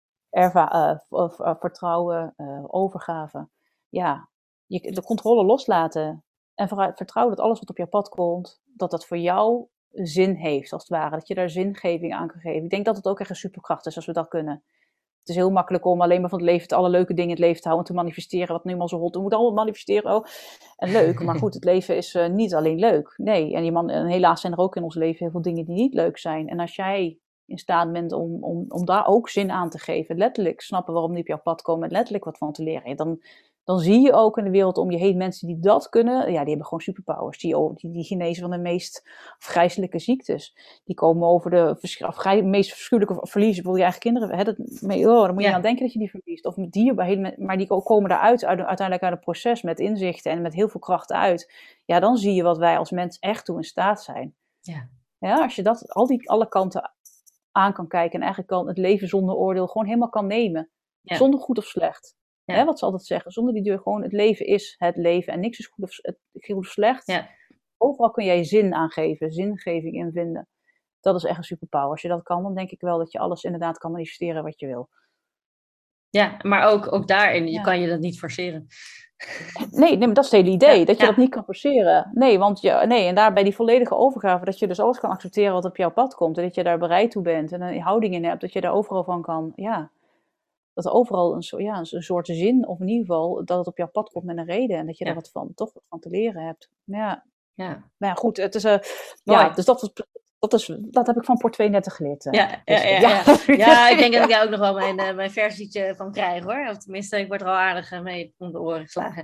overgave. Ja, de controle loslaten en vertrouwen dat alles wat op jouw pad komt, dat dat voor jou zin heeft, als het ware. Dat je daar zingeving aan kan geven. Ik denk dat het ook echt een superkracht is als we dat kunnen. Het is heel makkelijk om alleen maar van het leven, alle leuke dingen in het leven te houden, te manifesteren, wat nu eenmaal zo hot. We moeten allemaal manifesteren. Oh, en leuk. Maar goed, het leven is niet alleen leuk. Nee, en helaas zijn er ook in ons leven heel veel dingen die niet leuk zijn. En als jij in staat bent om daar ook zin aan te geven, letterlijk snappen waarom die op jouw pad komen en letterlijk wat van te leren, dan zie je ook in de wereld om je heen mensen die dat kunnen, ja, die hebben gewoon superpowers. Die genezen van de meest afgrijzelijke ziektes. Die komen over de meest verschuwelijke verliezen. Bijvoorbeeld je eigen kinderen. Hè, dan moet je aan denken dat je die verliest. Of met dierbaren, maar die komen daaruit uiteindelijk uit het proces met inzichten en met heel veel kracht uit. Ja, dan zie je wat wij als mens echt toe in staat zijn. Ja. Ja, als je dat alle kanten aan kan kijken en eigenlijk het leven zonder oordeel gewoon helemaal kan nemen. Ja. Zonder goed of slecht. Ja. Hè, wat ze altijd zeggen, zonder die deur gewoon, het leven is het leven en niks is goed of slecht. Ja. Overal kun jij zin aangeven, zingeving in vinden. Dat is echt een superpower. Als je dat kan, dan denk ik wel dat je alles inderdaad kan manifesteren wat je wil. Ja, maar ook daarin kan je dat niet forceren. Nee, maar dat is het hele idee, dat je dat niet kan forceren. Nee, en daarbij die volledige overgave, dat je dus alles kan accepteren wat op jouw pad komt. En dat je daar bereid toe bent en een houding in hebt, dat je daar overal van kan, dat er overal een soort zin, of in ieder geval dat het op jouw pad komt met een reden. En dat je daar wat van te leren hebt. Ja. Maar ja, goed, het is... dus dat heb ik van Port 32 geleerd. Ja, ik denk dat ik daar ook nog wel mijn versietje van krijg, hoor. Of tenminste, ik word er al aardig mee om de oren geslagen.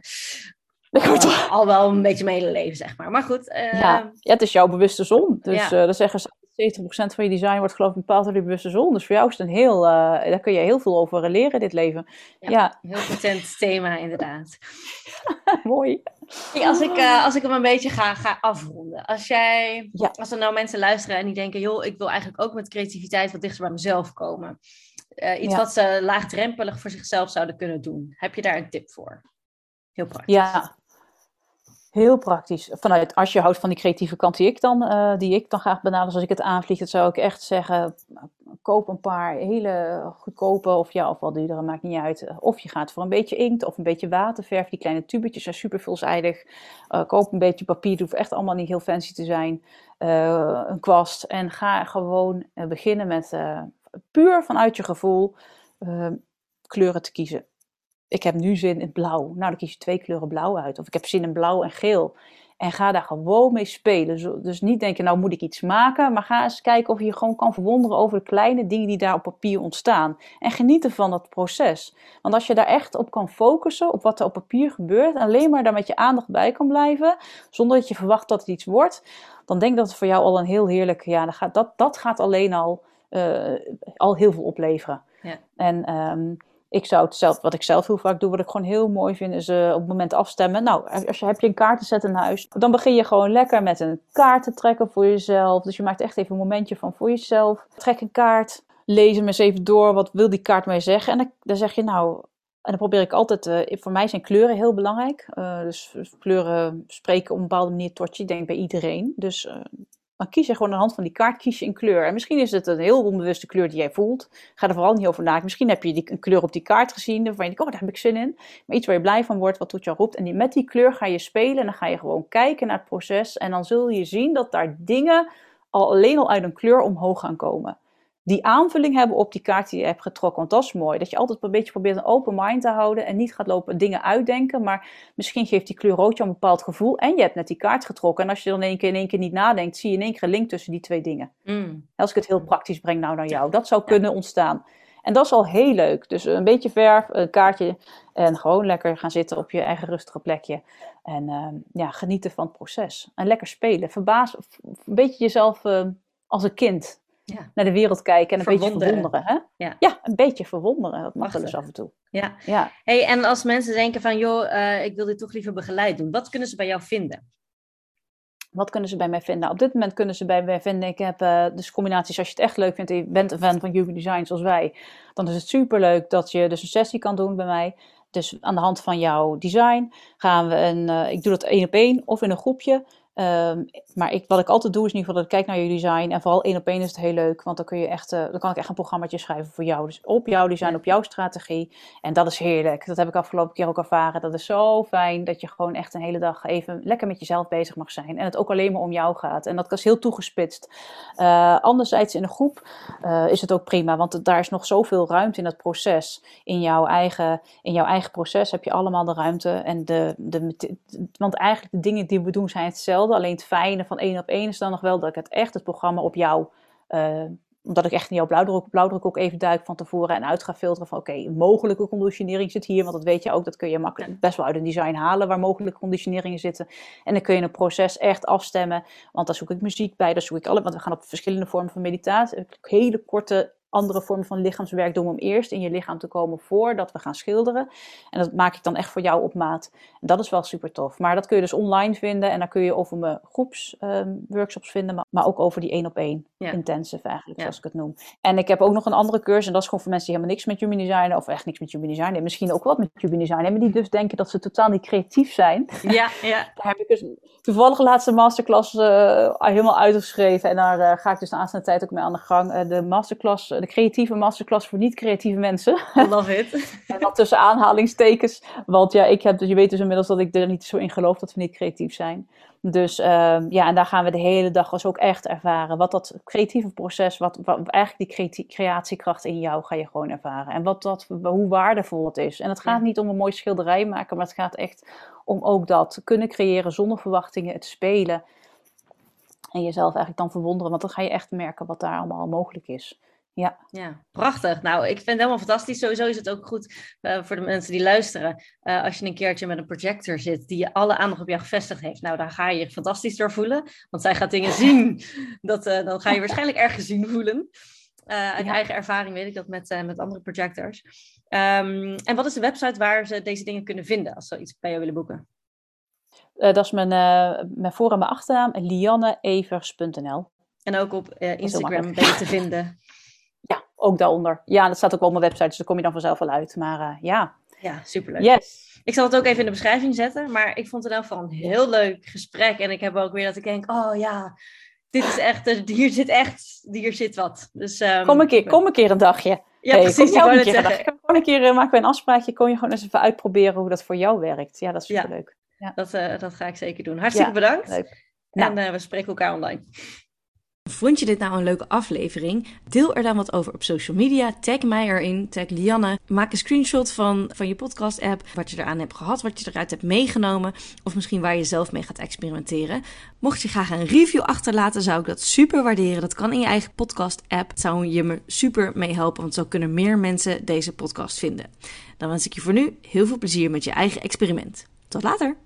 Al wel een beetje mijn hele leven, zeg maar. Maar goed. Het is jouw bewuste zon. Dus dan zeggen ze 70% van je design wordt geloof ik bepaald door die bewuste zon. Dus voor jou is het daar kun je heel veel over leren in dit leven. Ja. Heel potent thema, inderdaad. Mooi. Als ik hem een beetje ga afronden. Als er nou mensen luisteren en die denken, joh, ik wil eigenlijk ook met creativiteit wat dichter bij mezelf komen. Iets wat ze laagdrempelig voor zichzelf zouden kunnen doen. Heb je daar een tip voor? Heel praktisch. Ja. Heel praktisch. Als je houdt van die creatieve kant die ik dan graag benader, zoals ik het aanvlieg, dan zou ik echt zeggen, koop een paar hele goedkope, of wat duurdere, maakt niet uit. Of je gaat voor een beetje inkt of een beetje waterverf. Die kleine tubetjes zijn super veelzijdig. Koop een beetje papier, het hoeft echt allemaal niet heel fancy te zijn. Een kwast. En ga gewoon beginnen met puur vanuit je gevoel kleuren te kiezen. Ik heb nu zin in blauw. Nou, dan kies je 2 kleuren blauw uit. Of ik heb zin in blauw en geel. En ga daar gewoon mee spelen. Dus niet denken, nou moet ik iets maken. Maar ga eens kijken of je je gewoon kan verwonderen over de kleine dingen die daar op papier ontstaan. En genieten van dat proces. Want als je daar echt op kan focussen, op wat er op papier gebeurt. En alleen maar daar met je aandacht bij kan blijven. Zonder dat je verwacht dat het iets wordt. Dan denk ik dat het voor jou al een heel heerlijk... dat gaat alleen al heel veel opleveren. Ja. En... wat ik zelf heel vaak doe, wat ik gewoon heel mooi vind, is op het moment afstemmen. Nou, heb je een kaartenset in huis, dan begin je gewoon lekker met een kaart te trekken voor jezelf. Dus je maakt echt even een momentje van voor jezelf. Trek een kaart, lees hem eens even door, wat wil die kaart mij zeggen? En dan zeg je nou, en dan probeer ik altijd, voor mij zijn kleuren heel belangrijk. Dus kleuren spreken op een bepaalde manier tot je, ik denk bij iedereen. Dus... dan kies je gewoon aan de hand van die kaart, kies je een kleur. En misschien is het een heel onbewuste kleur die jij voelt. Ga er vooral niet over nadenken. Misschien heb je een kleur op die kaart gezien, waarvan je denkt, daar heb ik zin in. Maar iets waar je blij van wordt, wat tot jou roept. En met die kleur ga je spelen en dan ga je gewoon kijken naar het proces. En dan zul je zien dat daar dingen alleen al uit een kleur omhoog gaan komen. Die aanvulling hebben op die kaart die je hebt getrokken. Want dat is mooi. Dat je altijd een beetje probeert een open mind te houden. En niet gaat lopen dingen uitdenken. Maar misschien geeft die kleur rood je een bepaald gevoel. En je hebt net die kaart getrokken. En als je dan in één keer niet nadenkt, zie je in één keer een link tussen die 2 dingen. Als ik het heel praktisch breng naar jou. Dat zou kunnen ontstaan. En dat is al heel leuk. Dus een beetje verf, een kaartje en gewoon lekker gaan zitten op je eigen rustige plekje. En genieten van het proces. En lekker spelen. Verbaas, een beetje jezelf als een kind naar de wereld kijken en een beetje verwonderen. Hè? Ja, een beetje verwonderen. Dat mag wel eens af en toe. Ja. Hey, en als mensen denken van, joh, ik wil dit toch liever begeleid doen. Wat kunnen ze bij jou vinden? Wat kunnen ze bij mij vinden? Op dit moment kunnen ze bij mij vinden. Ik heb dus combinaties. Als je het echt leuk vindt en je bent een fan van Human Design zoals wij. Dan is het superleuk dat je dus een sessie kan doen bij mij. Dus aan de hand van jouw design gaan we ik doe dat 1-op-1 of in een groepje. Maar wat ik altijd doe is in ieder geval dat ik kijk naar je design. En vooral 1-op-1 is het heel leuk. Want dan kan ik echt een programmaatje schrijven voor jou. Dus op jouw design, op jouw strategie. En dat is heerlijk. Dat heb ik afgelopen keer ook ervaren. Dat is zo fijn dat je gewoon echt een hele dag even lekker met jezelf bezig mag zijn. En het ook alleen maar om jou gaat. En dat is heel toegespitst. Anderzijds in een groep is het ook prima. Want daar is nog zoveel ruimte in dat proces. In jouw eigen proces heb je allemaal de ruimte. En want eigenlijk de dingen die we doen zijn hetzelfde. Alleen het fijne van 1-op-1 is dan nog wel dat ik het programma op jou, omdat ik echt in jouw blauwdruk ook even duik van tevoren en uit ga filteren van oké, mogelijke conditionering zit hier, want dat weet je ook, dat kun je makkelijk best wel uit een design halen waar mogelijke conditioneringen zitten. En dan kun je een proces echt afstemmen, want daar zoek ik muziek bij, want we gaan op verschillende vormen van meditatie, hele korte andere vormen van lichaamswerk doen om eerst in je lichaam te komen voordat we gaan schilderen. En dat maak ik dan echt voor jou op maat. En dat is wel super tof. Maar dat kun je dus online vinden en dan kun je over mijn groepsworkshops vinden, maar ook over die 1-op-1 intensive eigenlijk, zoals ik het noem. En ik heb ook nog een andere cursus en dat is gewoon voor mensen die helemaal niks met Human Design of echt niks met Human Design hebben, misschien ook wat met Human Design hebben, die dus denken dat ze totaal niet creatief zijn. Ja. Daar heb ik dus toevallig laatste masterclass helemaal uitgeschreven en daar ga ik dus de aanstaande tijd ook mee aan de gang. De creatieve masterclass voor niet-creatieve mensen. Love it. En dat tussen aanhalingstekens. Want ja, je weet dus inmiddels dat ik er niet zo in geloof dat we niet creatief zijn. Dus en daar gaan we de hele dag dus ook echt ervaren. Wat dat creatieve proces, wat eigenlijk die creatiekracht in jou ga je gewoon ervaren. En hoe waardevol het is. En het gaat niet om een mooie schilderij maken, maar het gaat echt om ook dat kunnen creëren zonder verwachtingen, het spelen. En jezelf eigenlijk dan verwonderen, want dan ga je echt merken wat daar allemaal mogelijk is. Ja, prachtig. Nou, ik vind het helemaal fantastisch. Sowieso is het ook goed voor de mensen die luisteren. Als je een keertje met een projector zit die alle aandacht op jou gevestigd heeft. Nou, dan ga je je fantastisch door voelen. Want zij gaat dingen zien. Dan ga je waarschijnlijk erg gezien voelen. Uit eigen ervaring weet ik dat met andere projectors. En wat is de website waar ze deze dingen kunnen vinden als ze iets bij jou willen boeken? Dat is mijn voor- en mijn achternaam, lianneevers.nl. En ook op Instagram ben je te vinden. Ja, ook daaronder. Ja, dat staat ook op mijn website, dus daar kom je dan vanzelf wel uit. Maar ja. Ja, superleuk. Yes. Ik zal het ook even in de beschrijving zetten, maar ik vond het in elk geval een heel leuk gesprek. En ik heb ook weer dat ik denk, oh ja, dit is echt, hier zit wat. Dus, kom een keer een dagje. Ja, precies. Kom een keer een dagje. Gewoon een keer maken we een afspraakje, kon je gewoon eens even uitproberen hoe dat voor jou werkt. Ja, dat is superleuk. Ja. Dat ga ik zeker doen. Hartstikke bedankt. Leuk. En we spreken elkaar online. Vond je dit nou een leuke aflevering? Deel er dan wat over op social media. Tag mij erin, tag Lianne. Maak een screenshot van je podcast app. Wat je eraan hebt gehad, wat je eruit hebt meegenomen. Of misschien waar je zelf mee gaat experimenteren. Mocht je graag een review achterlaten, zou ik dat super waarderen. Dat kan in je eigen podcast app. Zou je me super mee helpen, want zo kunnen meer mensen deze podcast vinden. Dan wens ik je voor nu heel veel plezier met je eigen experiment. Tot later!